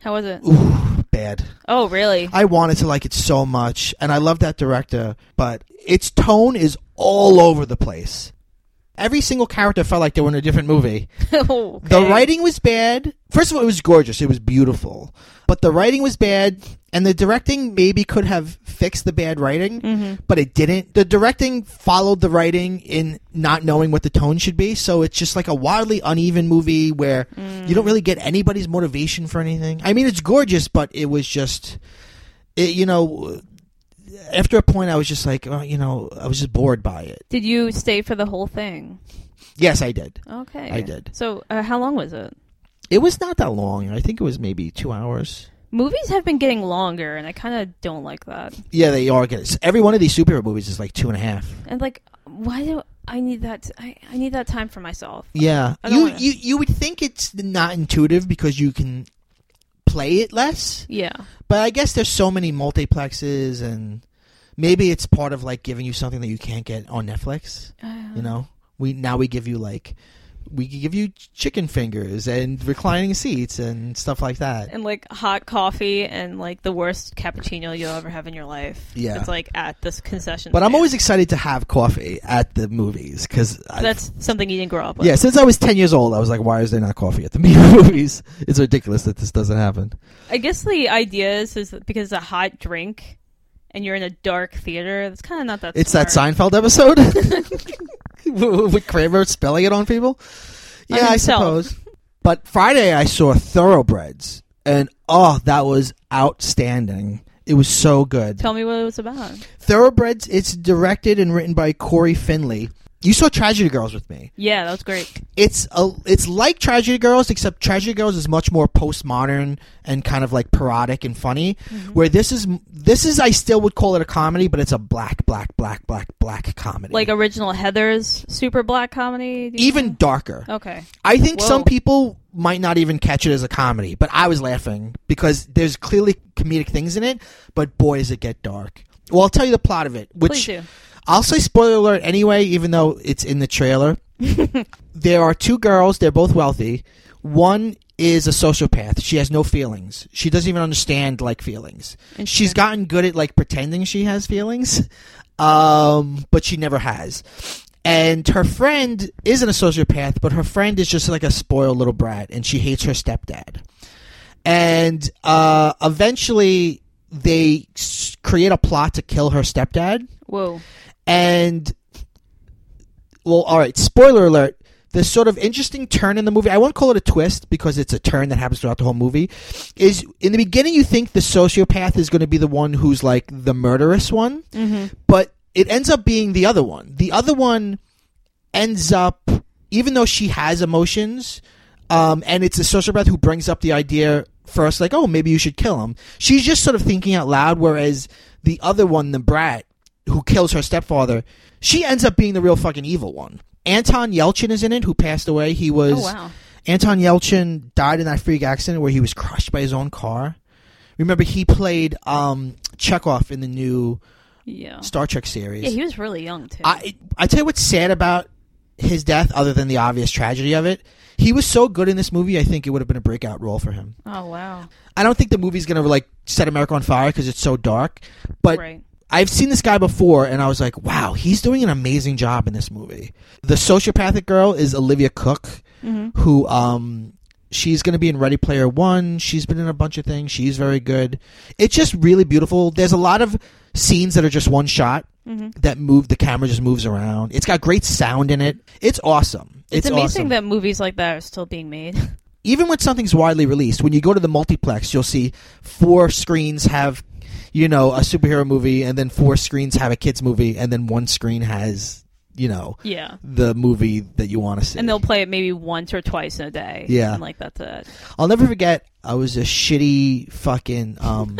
How was it? Ooh, bad. Oh, really? I wanted to like it so much, and I love that director, but its tone is all over the place. Every single character felt like they were in a different movie. Okay. The writing was bad. First of all, it was gorgeous. It was beautiful. But the writing was bad, and the directing maybe could have fixed the bad writing, but it didn't. The directing followed the writing in not knowing what the tone should be, so it's just like a wildly uneven movie where you don't really get anybody's motivation for anything. I mean, it's gorgeous, but it was just, after a point, I was just like, I was just bored by it. Did you stay for the whole thing? Yes, I did. Okay. I did. So, how long was it? It was not that long. I think it was maybe 2 hours. Movies have been getting longer, and I kind of don't like that. Yeah, they are getting. Every one of these superhero movies is like 2.5. And like, why do I need that? I need that time for myself. Yeah, I don't wanna- you would think it's not intuitive because you can play it less. Yeah. But I guess there's so many multiplexes, and maybe it's part of like giving you something that you can't get on Netflix. We give you like. We could give you chicken fingers and reclining seats and stuff like that. And like hot coffee and like the worst cappuccino you'll ever have in your life. Yeah. It's like at this concession But I'm stand. always excited to have coffee at the movies because That's something you didn't grow up with. yeah, since I was 10 years old, I was like, why is there not coffee at the movies? It's ridiculous that this doesn't happen. I guess the idea is that because it's a hot drink and you're in a dark theater, it's kind of not that It's smart. that Seinfeld episode with Kramer spelling it on people. On Yeah, I himself. suppose. But Friday I saw Thoroughbreds, and that was outstanding. It was so good. Tell me what it was about. Thoroughbreds, it's directed and written by Corey Finley. You saw Tragedy Girls with me. Yeah, that was great. It's like Tragedy Girls, except Tragedy Girls is much more postmodern and kind of like parodic and funny. Where this is I still would call it a comedy, but it's a black comedy. Like original Heather's super black comedy? do you even think? darker. Okay. I think Whoa. some people might not even catch it as a comedy, but I was laughing because there's clearly comedic things in it, but boy, does it get dark. Well, I'll tell you the plot of it, which Please do. I'll say spoiler alert anyway, even though it's in the trailer. There are two girls. They're both wealthy. One is a sociopath. She has no feelings. She doesn't even understand like feelings. She's gotten good at like pretending she has feelings, but she never has. And her friend isn't a sociopath, but her friend is just like a spoiled little brat, and she hates her stepdad. And eventually they create a plot to kill her stepdad. Whoa. And, well, all right, spoiler alert. The sort of interesting turn in the movie, I won't call it a twist because it's a turn that happens throughout the whole movie, is in the beginning you think the sociopath is going to be the one who's like the murderous one, but it ends up being the other one. The other one ends up, even though she has emotions, and it's a sociopath who brings up the idea first, like, oh, maybe you should kill him. She's just sort of thinking out loud, whereas the other one, the brat, who kills her stepfather, she ends up being the real fucking evil one. Anton Yelchin is in it, who passed away. He was... Oh, wow. Anton Yelchin died in that freak accident where he was crushed by his own car. Remember, he played Chekhov in the new Star Trek series. Yeah, he was really young, too. I tell you what's sad about his death, other than the obvious tragedy of it. He was so good in this movie, I think it would have been a breakout role for him. Oh, wow. I don't think the movie's going to like set America on fire because it's so dark, but... Right. I've seen this guy before, and I was like, wow, he's doing an amazing job in this movie. The sociopathic girl is Olivia Cook, who she's going to be in Ready Player One. She's been in a bunch of things. She's very good. It's just really beautiful. There's a lot of scenes that are just one shot that move. The camera just moves around. It's got great sound in it. It's awesome. It's amazing awesome. that movies like that are still being made. Even when something's widely released, when you go to the multiplex, you'll see 4 screens have... a superhero movie, and then 4 screens have a kid's movie, and then 1 screen has, Yeah. the movie that you want to see. And they'll play it maybe once or twice in a day. Yeah. And like that's it. I'll never forget, I was a shitty fucking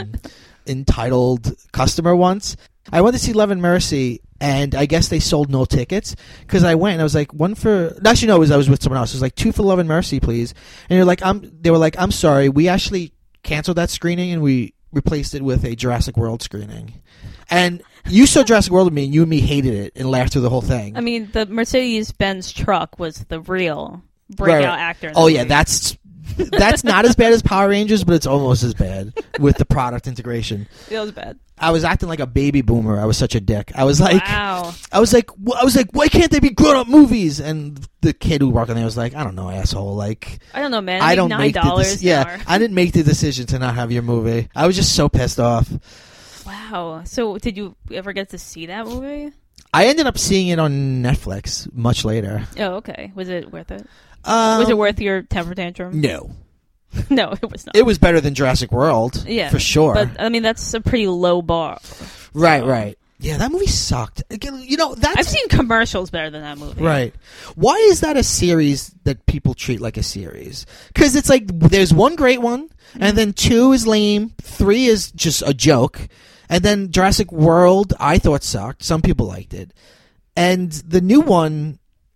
entitled customer once. I went to see Love and Mercy, and I guess they sold no tickets, because I went, and I was like, one for... Actually, no, I was with someone else. It was like, 2 for Love and Mercy, please. And they were like, I'm sorry, we actually canceled that screening, and we replaced it with a Jurassic World screening. And you saw Jurassic World with me, and you and me hated it and laughed through the whole thing. I mean, the Mercedes-Benz truck was the real breakout actor. In the Oh, yeah, movie. That's not as bad as Power Rangers, but it's almost as bad with the product integration. That was bad. I was acting like a baby boomer. I was such a dick. I was like, Wow. I was like, why can't they be grown-up movies? And the kid who worked on there was like, I don't know, asshole. Like, I don't know, man. I don't make $9 yeah, I didn't make the decision to not have your movie. I was just so pissed off. Wow. So, did you ever get to see that movie? I ended up seeing it on Netflix much later. Oh, okay. Was it worth it? Was it worth your temper tantrum? No. No, it was not. It was better than Jurassic World. Yeah, for sure. But I mean, that's a pretty low bar. Right. Yeah, that movie sucked. You know, I've seen commercials better than that movie. Right. Why is that a series that people treat like a series? Because it's like there's one great one, and then 2 is lame, 3 is just a joke, and then Jurassic World I thought sucked. Some people liked it, and the new one,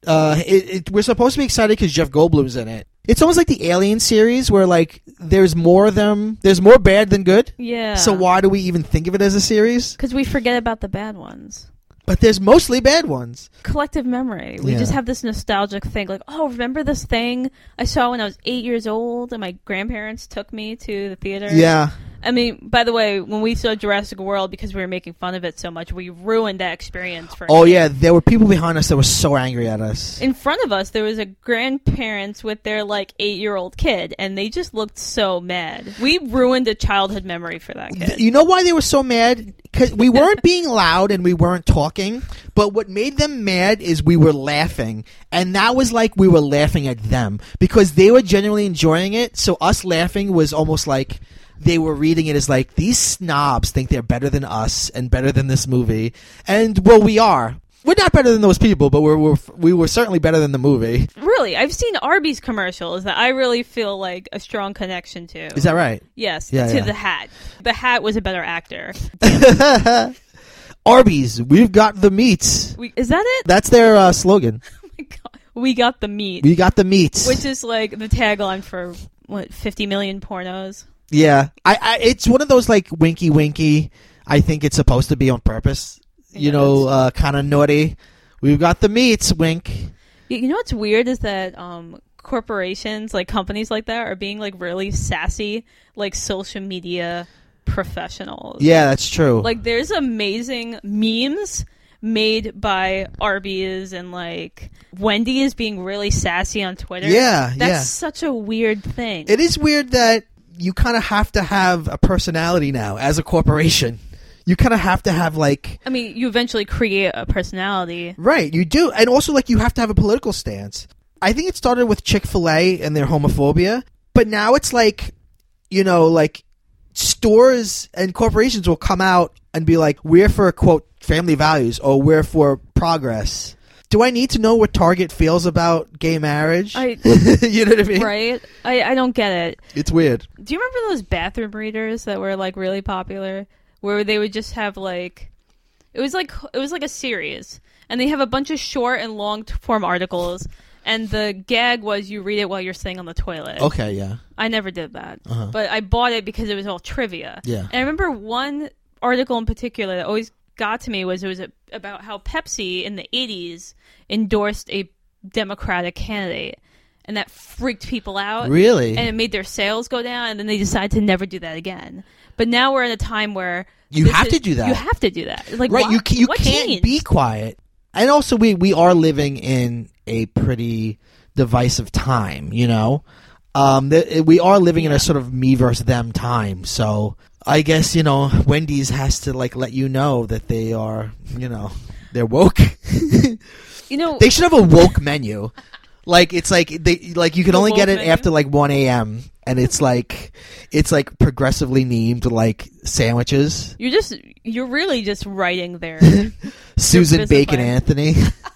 we're supposed to be excited because Jeff Goldblum's in it. It's almost like the Alien series where like there's more of them. There's more bad than good. Yeah. So why do we even think of it as a series? Because we forget about the bad ones. But there's mostly bad ones. Collective memory. We just have this nostalgic thing. Like, oh, remember this thing I saw when I was 8 years old and my grandparents took me to the theater? Yeah. I mean, by the way, when we saw Jurassic World, because we were making fun of it so much, we ruined that experience for Oh, me. yeah. There were people behind us that were so angry at us. In front of us, there was a grandparents with their, like, 8-year-old kid, and they just looked so mad. We ruined a childhood memory for that kid. You know why they were so mad? Because we weren't being loud and we weren't talking, but what made them mad is we were laughing. And that was like we were laughing at them because they were genuinely enjoying it. So us laughing was almost like they were reading it as like, these snobs think they're better than us and better than this movie. And, well, we are. We're not better than those people, but we were certainly better than the movie. Really, I've seen Arby's commercials that I really feel like a strong connection to. Is that right? Yes, Yeah, to yeah. the Hat. The Hat was a better actor. Arby's, we've got the meats. Is that it? That's their slogan. Oh my God. We got the meat. We got the meats. Which is like the tagline for, 50 million pornos? Yeah. It's one of those like winky winky. I think it's supposed to be on purpose. You know, kind of naughty. We've got the meats, wink. You know what's weird is that corporations, like companies like that, are being like really sassy, like social media professionals. Yeah, that's true. Like there's amazing memes made by Arby's and like Wendy's being really sassy on Twitter. Yeah, That's such a weird thing. It is weird that you kind of have to have a personality now as a corporation. You kind of have to have like... I mean, you eventually create a personality. Right, you do. And also like you have to have a political stance. I think it started with Chick-fil-A and their homophobia, but now it's like, you know, like stores and corporations will come out and be like, we're for, quote, family values, or we're for progress. Do I need to know what Target feels about gay marriage? You know what I mean? Right? I don't get it. It's weird. Do you remember those bathroom readers that were like really popular? Where they would just have like it was like a series, and they have a bunch of short and long form articles, and the gag was you read it while you're sitting on the toilet. Okay, yeah. I never did that, but I bought it because it was all trivia. Yeah. And I remember one article in particular that always got to me was about how Pepsi in the 80s endorsed a Democratic candidate. And that freaked people out. Really? And it made their sales go down, and then they decided to never do that again. But now we're in a time where... You have to do that. You have to do that. Like, right, what? you What can't changed? be quiet. And also, we are living in a pretty divisive time, you know? We are living in a sort of me versus them time, so I guess, you know, Wendy's has to, like, let you know that they are, you know, they're woke. You know... They should have a woke menu. Like, it's like, you can only get it menu? after, like, 1 a.m., and it's like progressively named, like, sandwiches. You're really just writing there. Susan business Bacon plan. Anthony.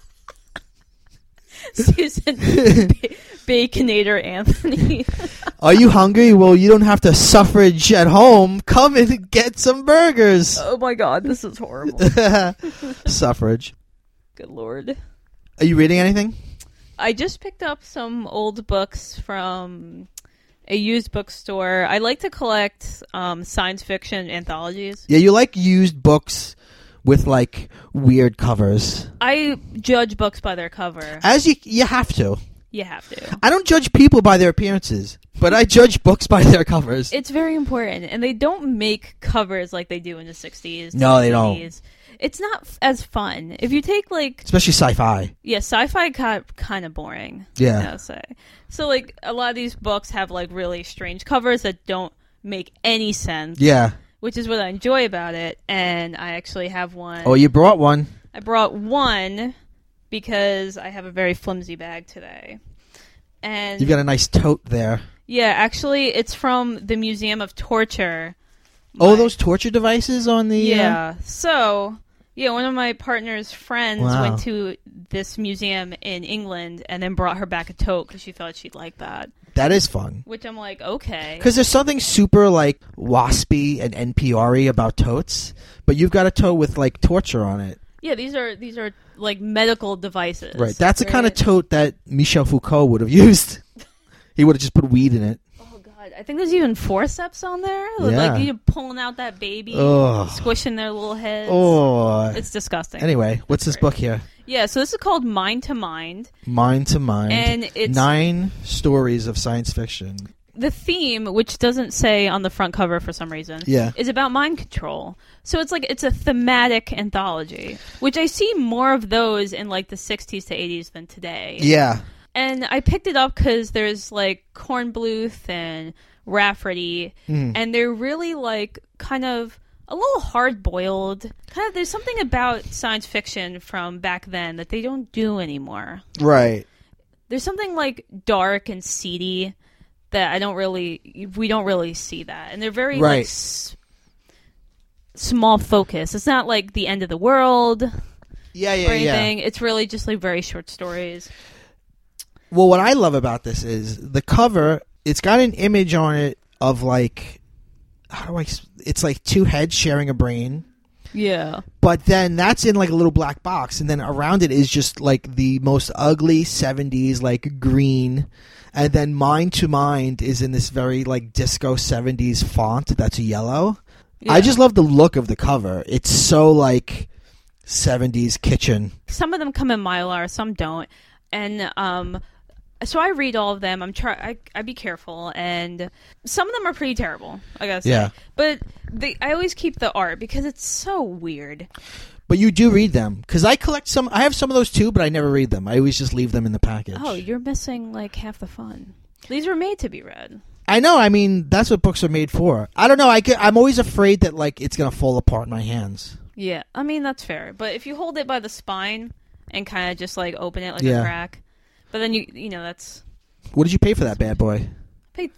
Susan Baconator Anthony. Are you hungry? Well, you don't have to suffrage at home. Come and get some burgers. Oh my God, this is horrible. Suffrage. Good Lord. Are you reading anything? I just picked up some old books from a used bookstore. I like to collect science fiction anthologies. Yeah, you like used books with, like, weird covers. I judge books by their cover. As you have to. You have to. I don't judge people by their appearances. But I judge books by their covers. It's very important, and they don't make covers like they do in the 60s. No, they 70s. It's not as fun. If you take, like... Especially sci-fi. Yeah, sci-fi got kind of boring. Yeah. I'd say. So, like, a lot of these books have, like, really strange covers that don't make any sense. Yeah. Which is what I enjoy about it, and I actually have one. Oh, you brought one. I brought one because I have a very flimsy bag today. And You've got a nice tote there. yeah, actually, it's from the Museum of Torture. Oh, those torture devices on the... Yeah. So, yeah, one of my partner's friends Wow. went to this museum in England and then brought her back a tote because she thought she'd like that. That is fun. Which I'm like, okay. Because there's something super, like, waspy and NPR-y about totes, but you've got a tote with, like, torture on it. Yeah, these are like medical devices. Right. That's the kind of tote that Michel Foucault would have used. He would have just put weed in it. Oh god, I think there's even forceps on there. Yeah. Like you're pulling out that baby, Ugh. squishing their little heads. Oh. It's disgusting. Anyway, what's this book here? Yeah, so this is called Mind to Mind. Mind to Mind. And it's 9 stories of science fiction. the theme, which doesn't say on the front cover for some reason, Yeah. is about mind control. So it's like it's a thematic anthology, which I see more of those in like the 60s to 80s than today. Yeah. And I picked it up because there's like Kornbluth and Rafferty, and they're really like kind of a little hard-boiled. Kind of, there's something about science fiction from back then that they don't do anymore. Right. There's something like dark and seedy that we don't really see that, and they're very Right. like small focus. It's not like the end of the world Yeah, or yeah, yeah. anything. It's really just like very short stories. Well, what I love about this is the cover. It's got an image on it of like, it's like 2 heads sharing a brain. Yeah. But then that's in like a little black box, and then around it is just like the most ugly 70s like green, and then Mind to Mind is in this very like disco 70s font that's yellow. Yeah. I just love the look of the cover. It's so like 70s kitchen. Some of them come in Mylar, some don't, and so I read all of them. I be careful, and some of them are pretty terrible, I gotta say. Yeah. But I always keep the art because it's so weird. But you do read them, because I collect some. I have some of those too, but I never read them. I always just leave them in the package. Oh, you're missing like half the fun. These were made to be read. I know. I mean, that's what books are made for. I don't know. I'm always afraid that like it's gonna fall apart in my hands. Yeah, I mean that's fair. But if you hold it by the spine and kind of just like open it like Yeah. a crack, but then you know that's What did you pay for that bad boy? I paid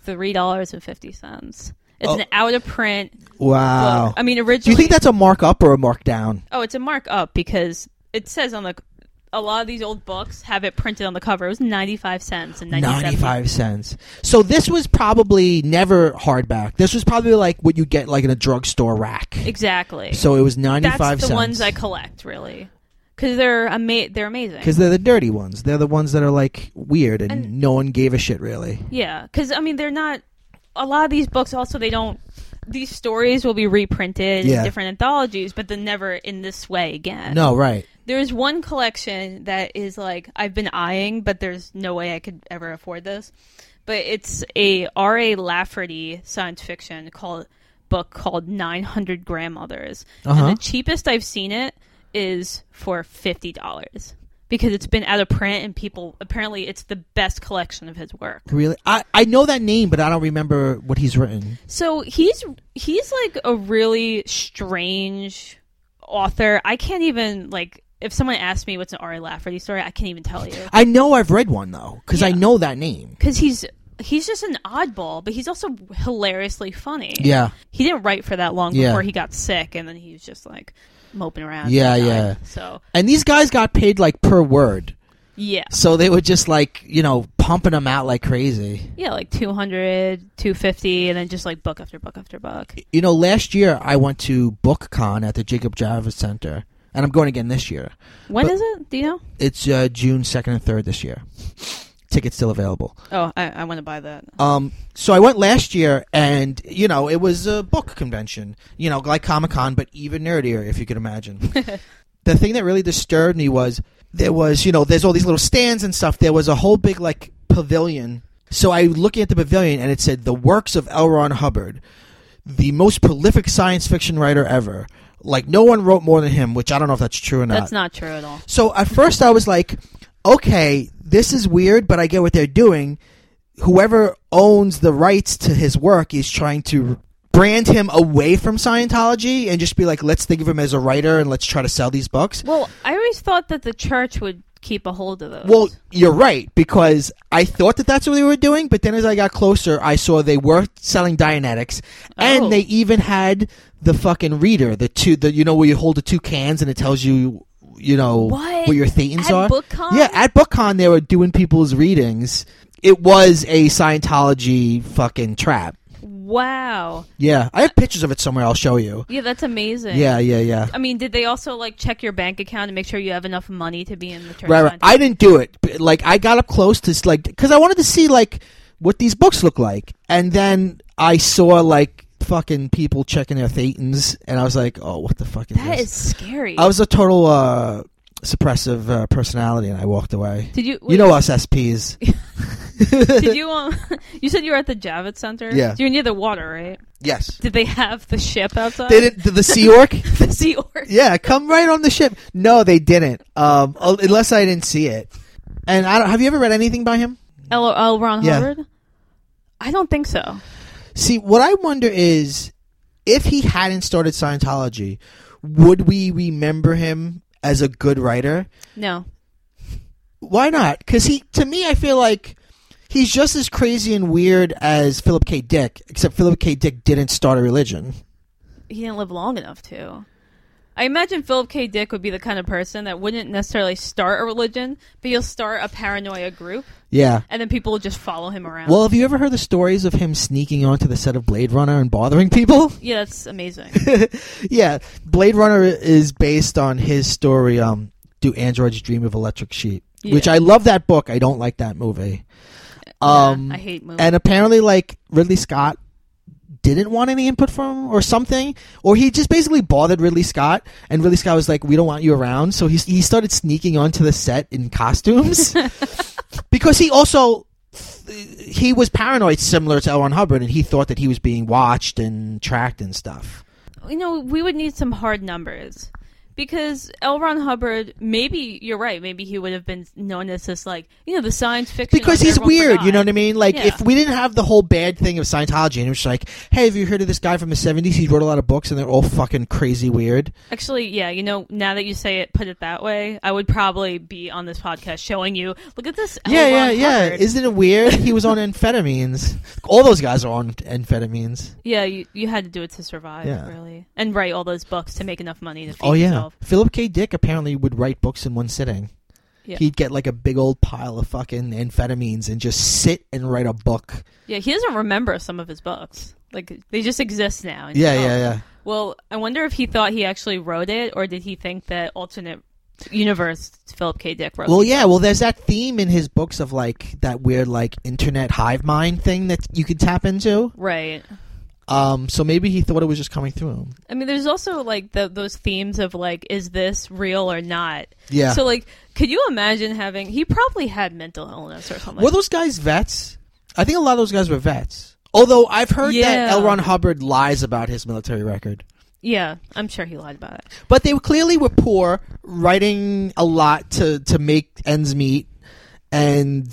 $3.50. It's Oh. an out of print Wow. book. I mean, Do originally. you think that's a markup or a markdown? Oh, it's a markup because it says on a lot of these old books have it printed on the cover. It was 95 cents in 1970. 95 cents. So this was probably never hardback. This was probably like what you get like in a drugstore rack. Exactly. So it was 95 That's the cents. ones I collect, really. Because they're amazing. Because they're the dirty ones. They're the ones that are like weird and no one gave a shit really. Yeah, because, I mean, they're not... A lot of these books also, they don't... These stories will be reprinted Yeah. in different anthologies, but then never in this way again. No, right. There's one collection that is like, I've been eyeing, but there's no way I could ever afford this. But it's a R.A. Lafferty science fiction book called 900 Grandmothers. Uh-huh. And the cheapest I've seen it is for $50. Because it's been out of print and people, apparently it's the best collection of his work. Really? I know that name, but I don't remember what he's written. So he's like a really strange author. I can't even, like, if someone asks me what's an R.A. Lafferty story, I can't even tell you. I know I've read one though, because I Yeah. know that name. Because he's just an oddball, but he's also hilariously funny. Yeah. He didn't write for that long Yeah. before he got sick, and then he was just, like, moping around. Yeah, and died. yeah. So, And these guys got paid like per word. yeah. So they were just like, pumping them out like crazy. Yeah, like 200, 250, and then just, like, book after book after book. Last year I went to BookCon at the Jacob Javits Center, and I'm going again this year. When But- is it? Do you know? It's June 2nd and 3rd this year. Tickets still available. Oh, I want to buy that. So I went last year, and it was a book convention, like Comic-Con, but even nerdier, if you could imagine. The thing that really disturbed me was there's all these little stands and stuff. There was a whole big like pavilion So I looking at the pavilion, and it said the works of L. Ron Hubbard, the most prolific science fiction writer ever. Like, no one wrote more than him, which I don't know if that's true or not. That's not true at all. So at first I was like, okay, this is weird, but I get what they're doing. Whoever owns the rights to his work is trying to brand him away from Scientology and just be like, let's think of him as a writer and let's try to sell these books. Well, I always thought that the church would keep a hold of those. Well, you're right, because I thought that that's what they were doing, but then as I got closer, I saw they were selling Dianetics, and Oh. they even had the fucking reader, the where you hold the two cans and it tells you, What? your thetans At are. BookCon? Yeah, at BookCon they were doing people's readings. It was a Scientology fucking trap. Wow. Yeah, I have pictures of it somewhere. I'll show you. Yeah, that's amazing. Yeah. I mean, did they also like check your bank account and make sure you have enough money to be in the church? Right. I didn't do it. But, like, I got up close to like because I wanted to see like what these books look like, and then I saw like fucking people checking their thetans, and I was like, oh, what the fuck is That this? is scary. I was a total suppressive personality, and I walked away. Did you? You know us SPs. Did you? You said you were at the Javits Center. Yeah. You're near the water, right? Yes. Did they have the ship outside? They didn't. The Sea Orc. The Sea Orc. Yeah, come right on the ship. No, they didn't. Unless I didn't see it. And have you ever read anything by him? L. Ron Yeah. Hubbard? I don't think so. See, what I wonder is, if he hadn't started Scientology, would we remember him as a good writer? No. Why not? Because to me, I feel like he's just as crazy and weird as Philip K. Dick, except Philip K. Dick didn't start a religion. He didn't live long enough to. I imagine Philip K. Dick would be the kind of person that wouldn't necessarily start a religion, but he'll start a paranoia group, Yeah. and then people will just follow him around. Well, have you ever heard the stories of him sneaking onto the set of Blade Runner and bothering people? Yeah, that's amazing. Yeah, Blade Runner is based on his story, Do Androids Dream of Electric Sheep? Yeah. Which I love that book. I don't like that movie. I hate movies. And apparently, like, Ridley Scott didn't want any input from him or something, or he just basically bothered Ridley Scott, and Ridley Scott was like, we don't want you around, so he started sneaking onto the set in costumes. Because he was paranoid, similar to L. Ron Hubbard, and he thought that he was being watched and tracked and stuff. We would need some hard numbers. Because L. Ron Hubbard, maybe you're right. Maybe he would have been known as this, like, the science fiction. Because like he's everyone weird, forgot. you know what I mean? Like, Yeah. if we didn't have the whole bad thing of Scientology, and it was like, hey, have you heard of this guy from the 70s? He wrote a lot of books, and they're all fucking crazy weird. Actually, yeah, now that you say it, put it that way, I would probably be on this podcast showing you, look at this L. Ron Hubbard. Isn't it weird? He was on amphetamines. All those guys are on amphetamines. Yeah, you had to do it to survive, Yeah. really. And write all those books to make enough money to feed Oh, yeah. yourself. Philip K. Dick apparently would write books in one sitting. Yeah. He'd get like a big old pile of fucking amphetamines and just sit and write a book. Yeah, he doesn't remember some of his books. Like, they just exist now. And Yeah. Well, I wonder if he thought he actually wrote it, or did he think that alternate universe Philip K. Dick wrote Well, these yeah. books? Well, there's that theme in his books of like that weird like internet hive mind thing that you could tap into. Right. So maybe he thought it was just coming through him. I mean, there's also, like, those themes of, like, is this real or not? Yeah. So, like, could you imagine he probably had mental illness or something? Were those guys vets? I think a lot of those guys were vets. Although I've heard Yeah. that L. Ron Hubbard lies about his military record. Yeah, I'm sure he lied about it. But they clearly were poor, writing a lot to make ends meet, and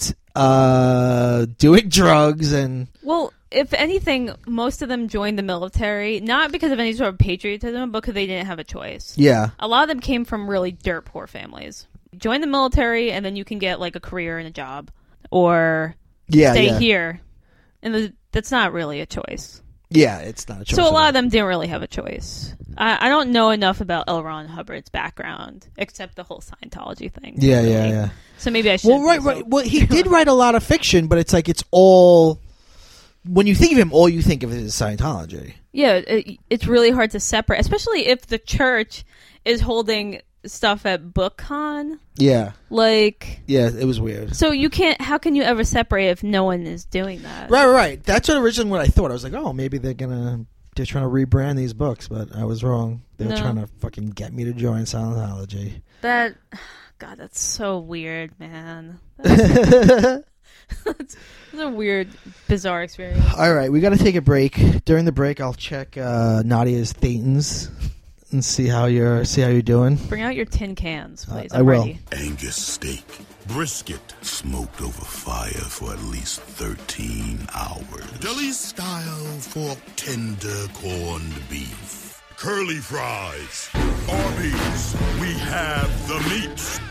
doing drugs and... Well, if anything, most of them joined the military, not because of any sort of patriotism, but because they didn't have a choice. Yeah. A lot of them came from really dirt poor families. Join the military, and then you can get, like, a career and a job. Or stay here. And that's not really a choice. Yeah, it's not a choice. So a lot of them didn't really have a choice. I don't know enough about L. Ron Hubbard's background, except the whole Scientology thing. Yeah, really. yeah. So maybe I should. Well, right. Well, he did write a lot of fiction, but it's like it's all... When you think of him, all you think of is Scientology. Yeah, it's really hard to separate, especially if the church is holding stuff at BookCon. Yeah. Like... Yeah, it was weird. So you can't... How can you ever separate if no one is doing that? Right. That's originally what I thought. I was like, oh, maybe they're trying to rebrand these books, but I was wrong. They're trying to fucking get me to join Scientology. God, that's so weird, man. It's a weird, bizarre experience. All right, we got to take a break. During the break, I'll check Nadia's thetans and see how you're doing. Bring out your tin cans, please. I I'm will. ready. Angus steak, brisket, smoked over fire for at least 13 hours. Deli style for tender corned beef. Curly fries. Arby's, we have the meats.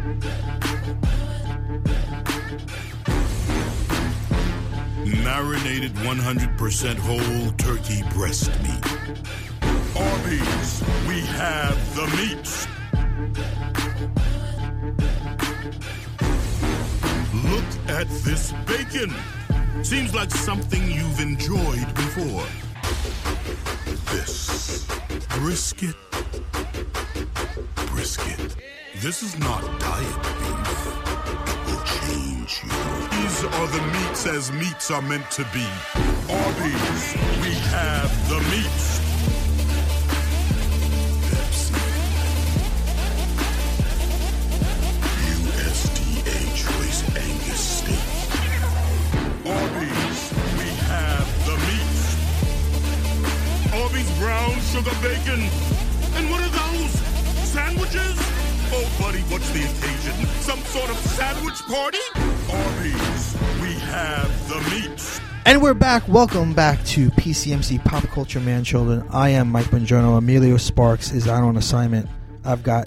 Marinated 100% whole turkey breast meat. Arby's, we have the meats. Look at this bacon. Seems like something you've enjoyed before. This brisket. This is not diet beef. It will change you. These are the meats as meats are meant to be. Arby's, we have the meats. Pepsi. USDA Choice Angus Steak. Arby's, we have the meats. Arby's brown sugar bacon. And what are those? Sandwiches? Oh, buddy, what's the occasion? Some sort of sandwich party? Arby's, we have the meats. And we're back. Welcome back to PCMC Pop Culture Man Children. I am Mike Bongiorno. Emilio Sparks is out on assignment. I've got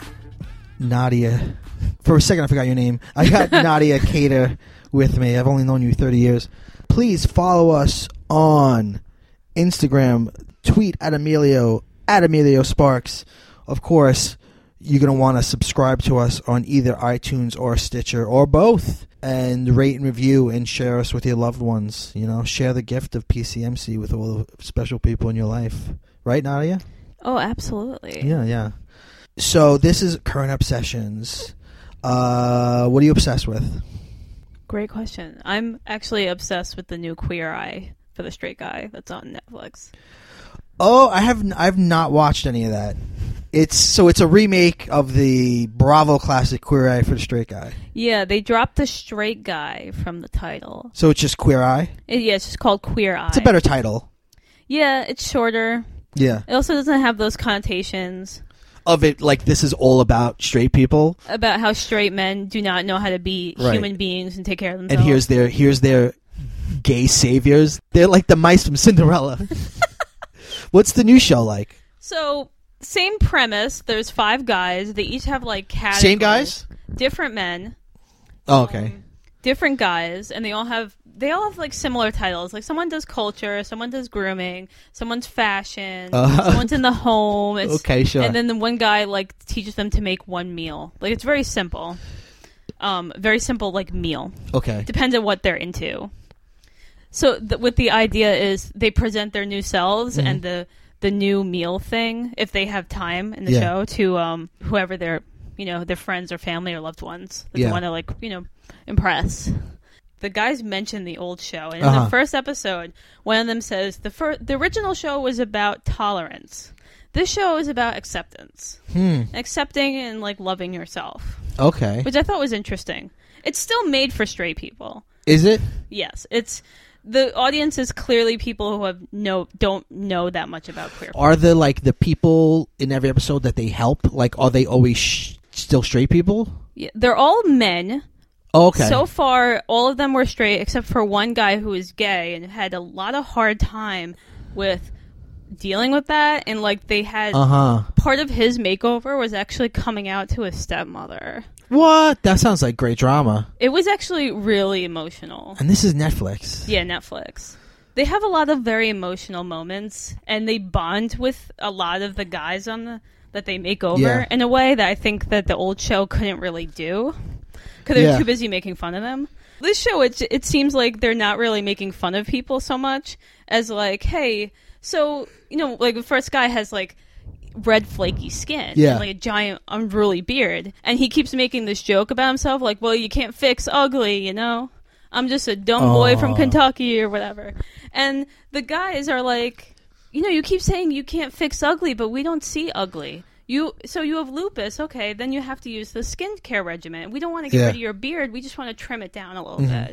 Nadia. For a second, I forgot your name. I got Nadia Cater with me. I've only known you 30 years. Please follow us on Instagram. Tweet at Emilio Sparks. Of course, you're going to want to subscribe to us on either iTunes or Stitcher or both, and rate and review and share us with your loved ones. You know, share the gift of PCMC with all the special people in your life. Right, Nadia? Oh, absolutely. Yeah. So this is Current Obsessions. What are you obsessed with? Great question. I'm actually obsessed with the new Queer Eye for the Straight Guy that's on Netflix. Oh, I've not watched any of that. It's a remake of the Bravo classic Queer Eye for the Straight Guy. Yeah, they dropped the Straight Guy from the title. So it's just Queer Eye? Yeah, it's just called Queer Eye. It's a better title. Yeah, it's shorter. Yeah. It also doesn't have those connotations Of it, like this is all about straight people. about how straight men do not know how to be Right. human beings and take care of themselves. And here's their gay saviors. They're like the mice from Cinderella. What's the new show like? So, same premise. There's 5 guys. They each have like categories. Same guys? Different men. Oh, okay. Different guys, and they all have like similar titles. Like someone does culture, someone does grooming, someone's fashion, someone's in the home. Okay, sure. And then the one guy like teaches them to make one meal. Like it's very simple. Very simple like meal. Okay. Depends on what they're into. So what the idea is, they present their new selves and the new meal thing if they have time in the show to whoever their friends or family or loved ones that they want to impress. The guys mention the old show, and in the first episode, one of them says the original show was about tolerance. This show is about acceptance, accepting and like loving yourself. Okay. Which I thought was interesting. It's still made for straight people. Is it? Yes, the audience is clearly people who don't know that much about queer. Are the people in every episode that they help? Like, are they always still straight people? Yeah, they're all men. Oh, okay. So far, all of them were straight except for one guy who is gay and had a lot of hard time with dealing with that. And like they had part of his makeover was actually coming out to his stepmother. What? That sounds like great drama. It was actually really emotional. And this is Netflix. Yeah, Netflix. They have a lot of very emotional moments, and they bond with a lot of the guys that they make over in a way that I think that the old show couldn't really do because they're too busy making fun of them. This show, it seems like they're not really making fun of people so much as like, hey, so, like the first guy has like red flaky skin and like a giant unruly beard, and he keeps making this joke about himself like, well, you can't fix ugly, I'm just a dumb boy from Kentucky or whatever. And the guys are like, you keep saying you can't fix ugly, but we don't see ugly. So you have lupus, okay, then you have to use the skincare regimen. We don't want to get rid of your beard, we just want to trim it down a little bit.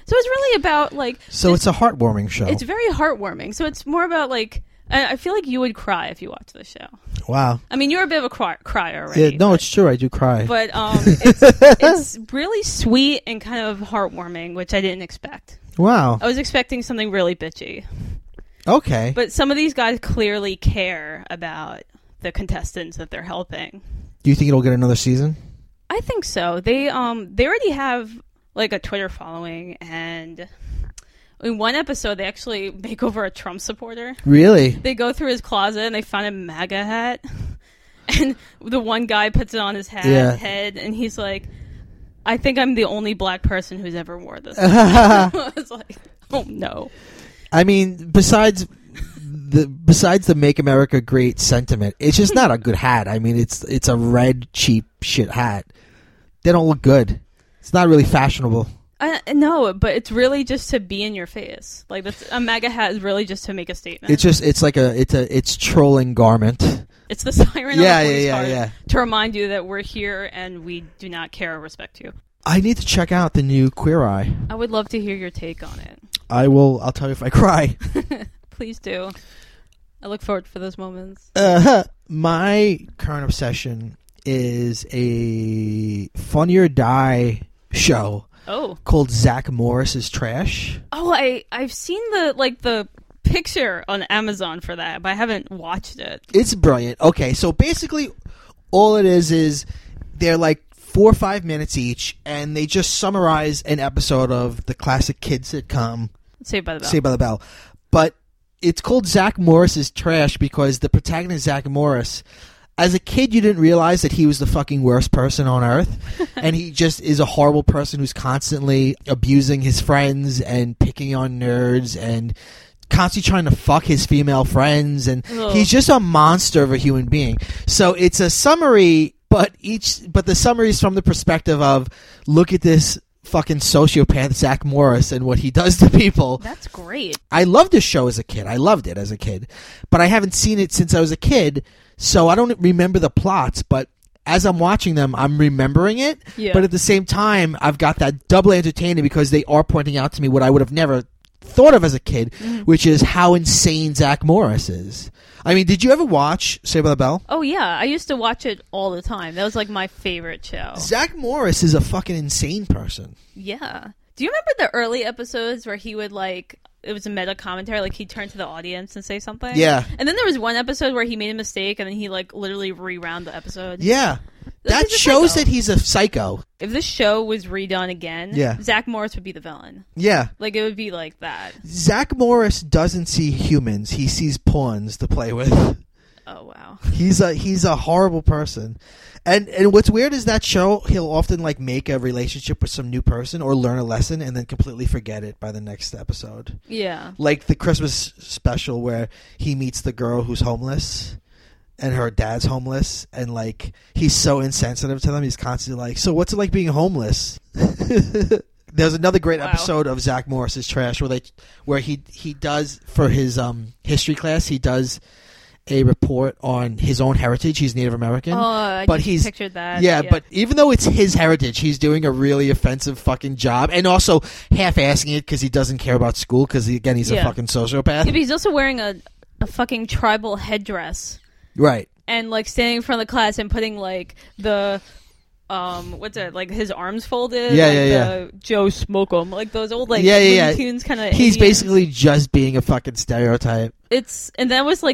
So it's really about like. So it's a heartwarming show. It's very heartwarming. So it's more about like. I feel like you would cry if you watched the show. Wow. I mean, you're a bit of a crier already. Yeah, no, it's true. I do cry. But it's really sweet and kind of heartwarming, which I didn't expect. Wow. I was expecting something really bitchy. Okay. But some of these guys clearly care about the contestants that they're helping. Do you think it'll get another season? I think so. They already have like a Twitter following, and in one episode they actually make over a Trump supporter. Really? They go through his closet and they find a MAGA hat, and the one guy puts it on his head, and he's like, "I think I'm the only black person who's ever wore this." I was like, "Oh no." I mean, besides the Make America Great sentiment, it's just not a good hat. I mean, it's a red, cheap shit hat. They don't look good. It's not really fashionable. No, but it's really just to be in your face. Like a MAGA hat is really just to make a statement. It's trolling garment. It's the siren on the police car yeah. to remind you that we're here and we do not care or respect you. I need to check out the new Queer Eye. I would love to hear your take on it. I will. I'll tell you if I cry. Please do. I look forward for those moments. My current obsession is a Funny or Die show. Oh. Called Zach Morris's Trash. Oh, I've seen the picture on Amazon for that, but I haven't watched it. It's brilliant. Okay, so basically all it is they're like 4 or 5 minutes each, and they just summarize an episode of the classic kid sitcom Saved by the Bell. Saved by the Bell. But it's called Zach Morris's Trash because the protagonist, Zach Morris, as a kid, you didn't realize that he was the fucking worst person on earth. And he just is a horrible person who's constantly abusing his friends and picking on nerds and constantly trying to fuck his female friends. And he's just a monster of a human being. So it's a summary, but the summary is from the perspective of, look at this fucking sociopath Zach Morris and what he does to people. That's great. I loved this show as a kid. I loved it as a kid. But I haven't seen it since I was a kid, so I don't remember the plots, but as I'm watching them, I'm remembering it. Yeah. But at the same time, I've got that double entertaining because they are pointing out to me what I would have never thought of as a kid, which is how insane Zach Morris is. I mean, did you ever watch Saved by the Bell? Oh, yeah. I used to watch it all the time. That was like my favorite show. Zach Morris is a fucking insane person. Yeah. Do you remember the early episodes where he would it was a meta commentary, like he'd turn to the audience and say something? Yeah. And then there was one episode where he made a mistake and then he literally rewound the episode. Yeah. That He's a shows psycho. that he's a psycho. If this show was redone again, Zach Morris would be the villain. Yeah. Like, it would be like that. Zach Morris doesn't see humans. He sees pawns to play with. Oh, wow. He's a horrible person. And what's weird is that show, he'll often make a relationship with some new person or learn a lesson and then completely forget it by the next episode. Yeah. Like the Christmas special where he meets the girl who's homeless and her dad's homeless, and he's so insensitive to them. He's constantly like, so what's it like being homeless? There's another great episode of Zach Morris's Trash where he does, for his history class, he does a report on his own heritage. He's Native American. Oh, I but just pictured that. Yeah, but even though it's his heritage, he's doing a really offensive fucking job, and also half-assing it because he doesn't care about school because, again, he's a fucking sociopath. Yeah, but he's also wearing a fucking tribal headdress. Right. And, standing in front of the class and putting, the... what's it, his arms folded? Yeah. Joe Smoke'em. Those old, Looney Tunes kind of... He's basically just being a fucking stereotype. And that was,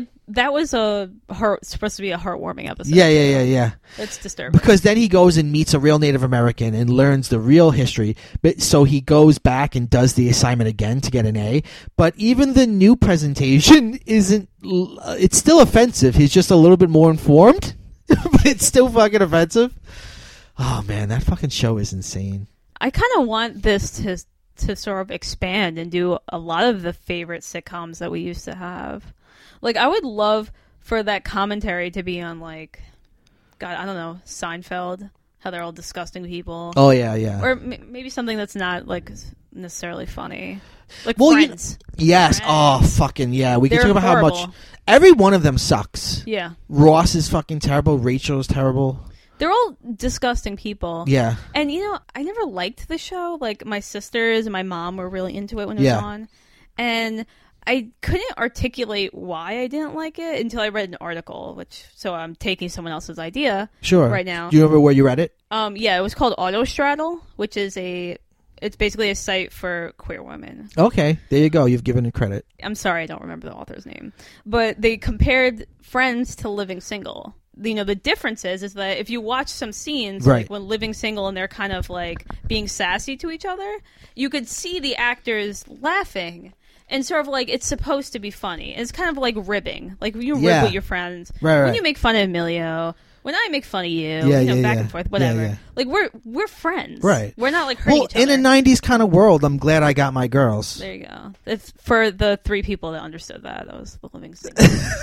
supposed to be a heartwarming episode. Yeah. It's disturbing. Because then he goes and meets a real Native American and learns the real history. But so he goes back and does the assignment again to get an A. But even the new presentation isn't... It's still offensive. He's just a little bit more informed. But it's still fucking offensive. Oh, man, that fucking show is insane. I kind of want this to sort of expand and do a lot of the favorite sitcoms that we used to have. I would love for that commentary to be on, God, I don't know, Seinfeld, how they're all disgusting people. Oh, yeah. Or maybe something that's not, necessarily funny. Well, Friends. Yes. Friends. Oh, fucking yeah. We can They're talk about horrible. how much... Every one of them sucks. Yeah. Ross is fucking terrible. Rachel is terrible. They're all disgusting people. Yeah. And, I never liked the show. Like, my sisters and my mom were really into it when it Yeah. was on. And I couldn't articulate why I didn't like it until I read an article, so I'm taking someone else's idea Sure. right now. Do you remember where you read it? Yeah, it was called Autostraddle, which is it's basically a site for queer women. Okay, there you go. You've given it credit. I'm sorry, I don't remember the author's name. But they compared Friends to Living Single. The difference is that if you watch some scenes, Right. like when Living Single and they're kind of like being sassy to each other, you could see the actors laughing. And sort of like, it's supposed to be funny. It's kind of like ribbing. Like, you rib with your friends. Right. When you make fun of Emilio, when I make fun of you, back and forth, whatever. Yeah. Like, we're friends. Right. We're not like hurting each other. In a 90s kind of world, I'm glad I got my girls. There you go. It's for the 3 people that understood that was the Living Single.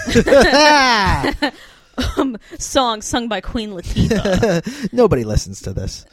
Song sung by Queen Latifah. Nobody listens to this.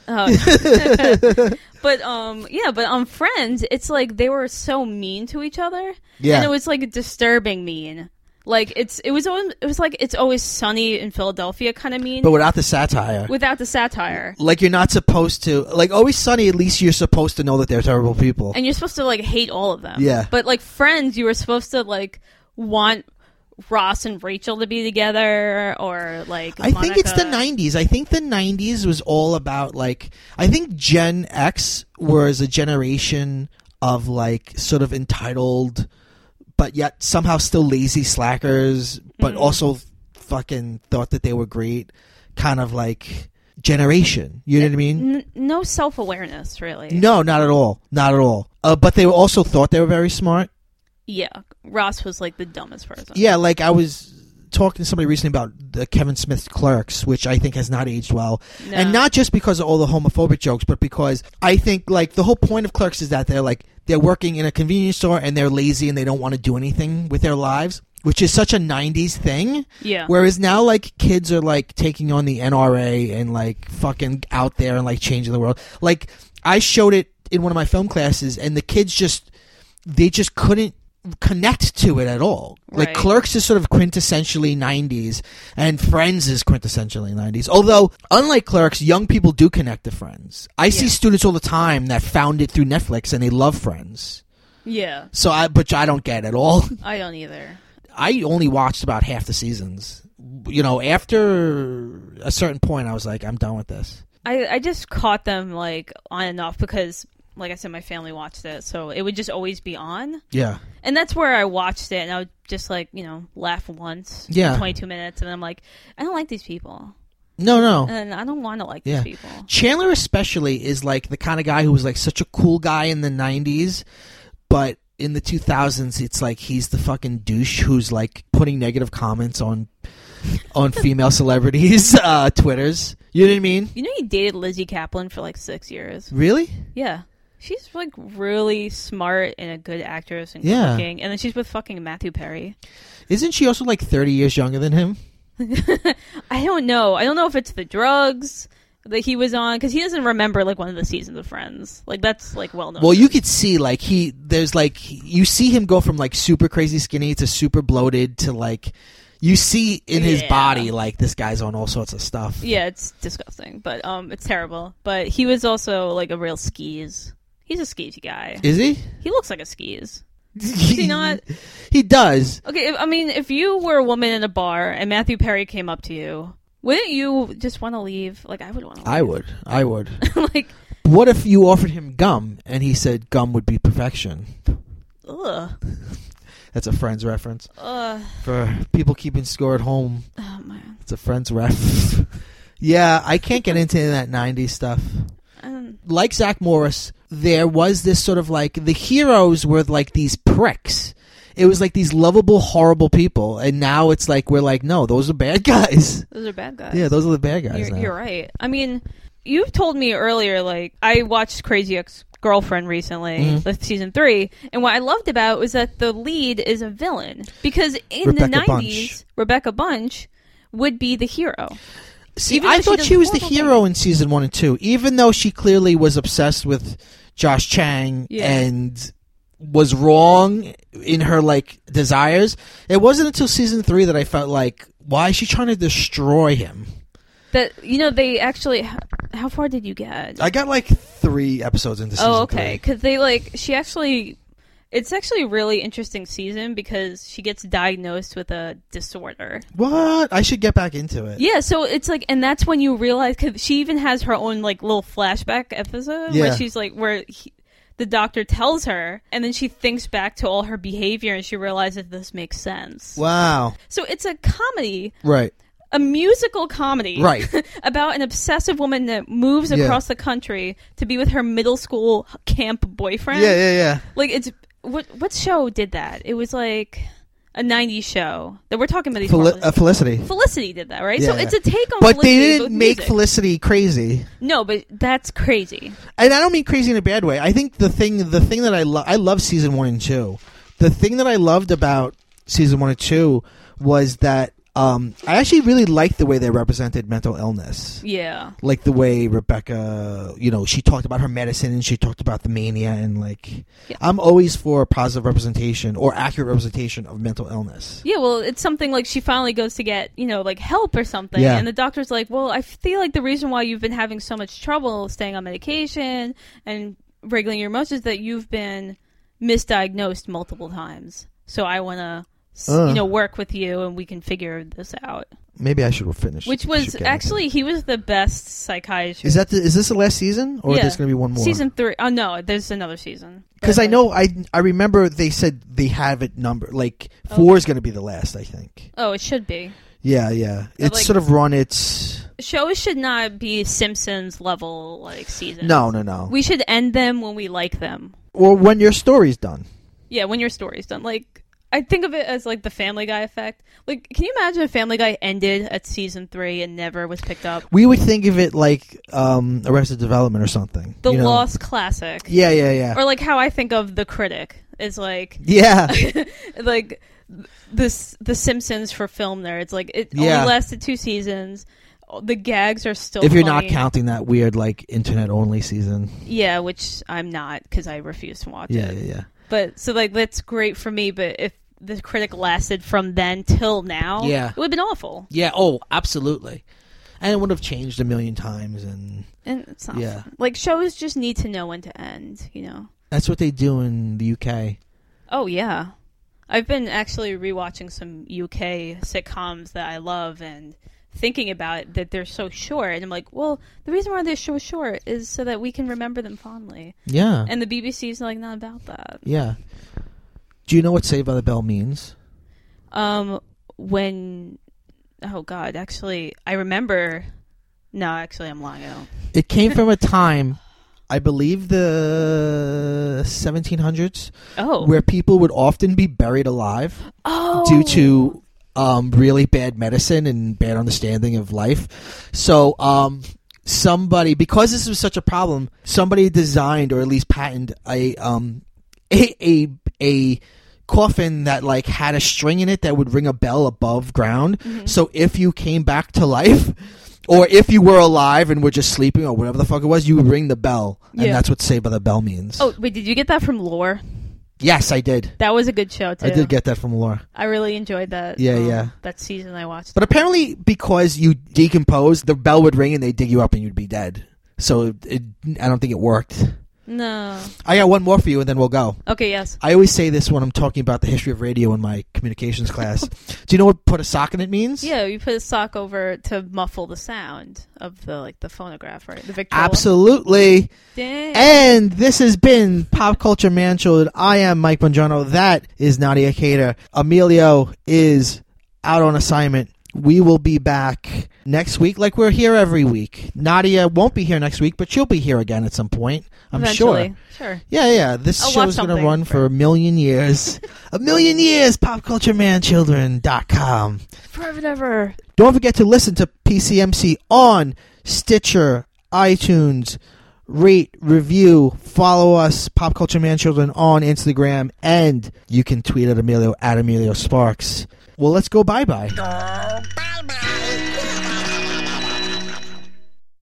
But on Friends, it's like they were so mean to each other. Yeah. And it was like disturbing mean. Like it was like It's Always Sunny in Philadelphia kind of mean. But without the satire. Without the satire. Like, you're not supposed to, like, Always Sunny, at least you're supposed to know that they're terrible people. And you're supposed to like hate all of them. Yeah. But like Friends, you were supposed to like want Ross and Rachel to be together, or like I think it's the Monica. 90s. I think the 90s was all about, like, I think Gen X was a generation of, like, sort of entitled, but yet somehow still lazy slackers, but also fucking thought that they were great, kind of like generation. You know what I mean? No self-awareness, really. No, not at all. Not at all. But they also thought they were very smart. Yeah, Ross was like the dumbest person. Yeah, like I was talking to somebody recently about the Kevin Smith's Clerks, which I think has not aged well. No. And not just because of all the homophobic jokes, but because I think, like, the whole point of Clerks is that they're working in a convenience store and they're lazy and they don't want to do anything with their lives, which is such a 90s thing. Yeah. Whereas now, like, kids are, like, taking on the NRA and, like, fucking out there and, like, changing the world. Like, I showed it in one of my film classes, and the kids they just couldn't connect to it at all. Like, Right. Clerks is sort of quintessentially 90s, and Friends is quintessentially 90s. Although, unlike Clerks, young people do connect to Friends. I see students all the time that found it through Netflix, and they love Friends. Yeah. But I don't get it at all. I don't either. I only watched about half the seasons. After a certain point, I was like, I'm done with this. I just caught them like on and off because, like I said, my family watched it, so it would just always be on. Yeah. And that's where I watched it, and I would just like, laugh once. Yeah. 22 minutes, and I'm like, I don't like these people. No. And I don't want to like Yeah. these people. Chandler especially is like the kind of guy who was like such a cool guy in the 90s, but in the 2000s it's like he's the fucking douche who's like putting negative comments on female celebrities Twitters. You know what I mean? You know, he dated Lizzie Kaplan for like 6 years. Really? Yeah. She's like really smart and a good actress and Yeah. cooking. And then she's with fucking Matthew Perry. Isn't she also like 30 years younger than him? I don't know. I don't know if it's the drugs that he was on, because he doesn't remember like one of the seasons of Friends. Like, that's like well known. Well, you could see like you see him go from like super crazy skinny to super bloated to like, you see in his Yeah. body like this guy's on all sorts of stuff. Yeah, it's disgusting, but it's terrible. But he was also like a real skis. He's a skeezy guy. Is he? He looks like a skis. Does he not? He does. Okay, if you were a woman in a bar and Matthew Perry came up to you, wouldn't you just want to leave? Like, I would want to leave. I would. Like, What if you offered him gum and he said gum would be perfection? ugh. That's a Friends reference. Ugh. For people keeping score at home, Oh, man. it's a Friends ref. Yeah, I can't get into that 90s stuff. Like Zach Morris, there was this sort of like, the heroes were like these pricks. It was like these lovable, horrible people. And now it's like, we're like, no, those are bad guys. Those are bad guys. Yeah, those are the bad guys now. You're right. I mean, you told me earlier, like, I watched Crazy Ex-Girlfriend recently, with season 3, and what I loved about it was that the lead is a villain. Because in Rebecca the 90s, Bunch. Rebecca Bunch would be the hero. See, Even I though she thought does she was the horrible hero things. in season 1 and 2, even though she clearly was obsessed with Josh Chang and was wrong in her like desires. It wasn't until season 3 that I felt like, why is she trying to destroy him? That they actually. How far did you get? I got like 3 episodes into season 3. Oh, okay. Because she actually. It's actually a really interesting season because she gets diagnosed with a disorder. What? I should get back into it. Yeah, so it's like, and that's when you realize, because she even has her own like little flashback episode where she's like, the doctor tells her, and then she thinks back to all her behavior and she realizes this makes sense. Wow. So it's a comedy. Right. A musical comedy. Right. About an obsessive woman that moves across the country to be with her middle school camp boyfriend. Yeah. Like, it's... What show did that? It was like a 90s show that we're talking about. These Felicity. Felicity did that, right? Yeah. So it's a take on but Felicity. They didn't make music. Felicity crazy. No, but that's crazy. And I don't mean crazy in a bad way. I think the thing that I love season 1 and 2. The thing that I loved about season 1 and 2 was that I actually really liked the way they represented mental illness. Yeah. Like the way Rebecca, she talked about her medicine and she talked about the mania and I'm always for positive representation or accurate representation of mental illness. Yeah, well, it's something like she finally goes to get, like help or something. Yeah. And the doctor's like, well, I feel like the reason why you've been having so much trouble staying on medication and regulating your emotions is that you've been misdiagnosed multiple times. So I want to... work with you and we can figure this out. Maybe I should finish. Which was actually, he was the best psychiatrist. Is this the last season, or there's going to be one more? Season 3. Oh no, there's another season. Because I know I remember they said they have it numbered. Like 4 is going to be the last, I think. Oh, it should be. Yeah. It's sort of run its. Shows should not be Simpsons level seasons. No. We should end them when we like them. Or when your story's done. Yeah, when your story's done. I think of it as the Family Guy effect. Can you imagine if Family Guy ended at season 3 and never was picked up? We would think of it like Arrested Development or something. The Lost Classic. Yeah. Or how I think of The Critic is yeah, The Simpsons for film there. It's it only lasted 2 seasons. The gags are still if you're funny. not counting that weird internet only season. Yeah, which I'm not because I refuse to watch it. Yeah. But so that's great for me. But if the Critic lasted from then till now, it would have been awful. Yeah. Oh, absolutely. And it would have changed a million times. And it's not fun. Shows just need to know when to end. That's what they do in the UK. Oh yeah, I've been actually rewatching some UK sitcoms that I love and thinking about that they're so short, and I'm like, well, the reason why they're so short is so that we can remember them fondly. Yeah. And the BBC's not about that. Yeah. Do you know what Saved by the Bell means? When, oh God, actually, I remember. No, actually, I'm lying. I don't. It came from a time, I believe the 1700s, where people would often be buried alive due to really bad medicine and bad understanding of life. So somebody, because this was such a problem, somebody designed or at least patented a coffin that had a string in it that would ring a bell above ground. Mm-hmm. So if you came back to life, or if you were alive and were just sleeping or whatever the fuck it was, you would ring the bell. And that's what Saved by the Bell means. Oh, wait, did you get that from Lore? Yes, I did. That was a good show, too. I did get that from Lore. I really enjoyed that. Yeah. That season I watched. But apparently, because you decomposed, the bell would ring and they'd dig you up and you'd be dead. So I don't think it worked. No. I got one more for you and then we'll go. Okay, yes. I always say this when I'm talking about the history of radio in my communications class. Do you know what put a sock in it means? Yeah, you put a sock over to muffle the sound of the phonograph, right? The Victrola. Absolutely. Dang. And this has been Pop Culture Man-Children. I am Mike Bongiorno. That is Nadia Cater. Emilio is out on assignment. We will be back next week like we're here every week. Nadia won't be here next week, but she'll be here again at some point. I'm Eventually. Sure. Yeah. This show is going to run for a million years. A million years, popculturemanchildren.com. Forever and ever. Don't forget to listen to PCMC on Stitcher, iTunes. Rate, review, follow us, Pop Culture Man Children, on Instagram, and you can tweet at Emilio Sparks. Well, let's go bye-bye.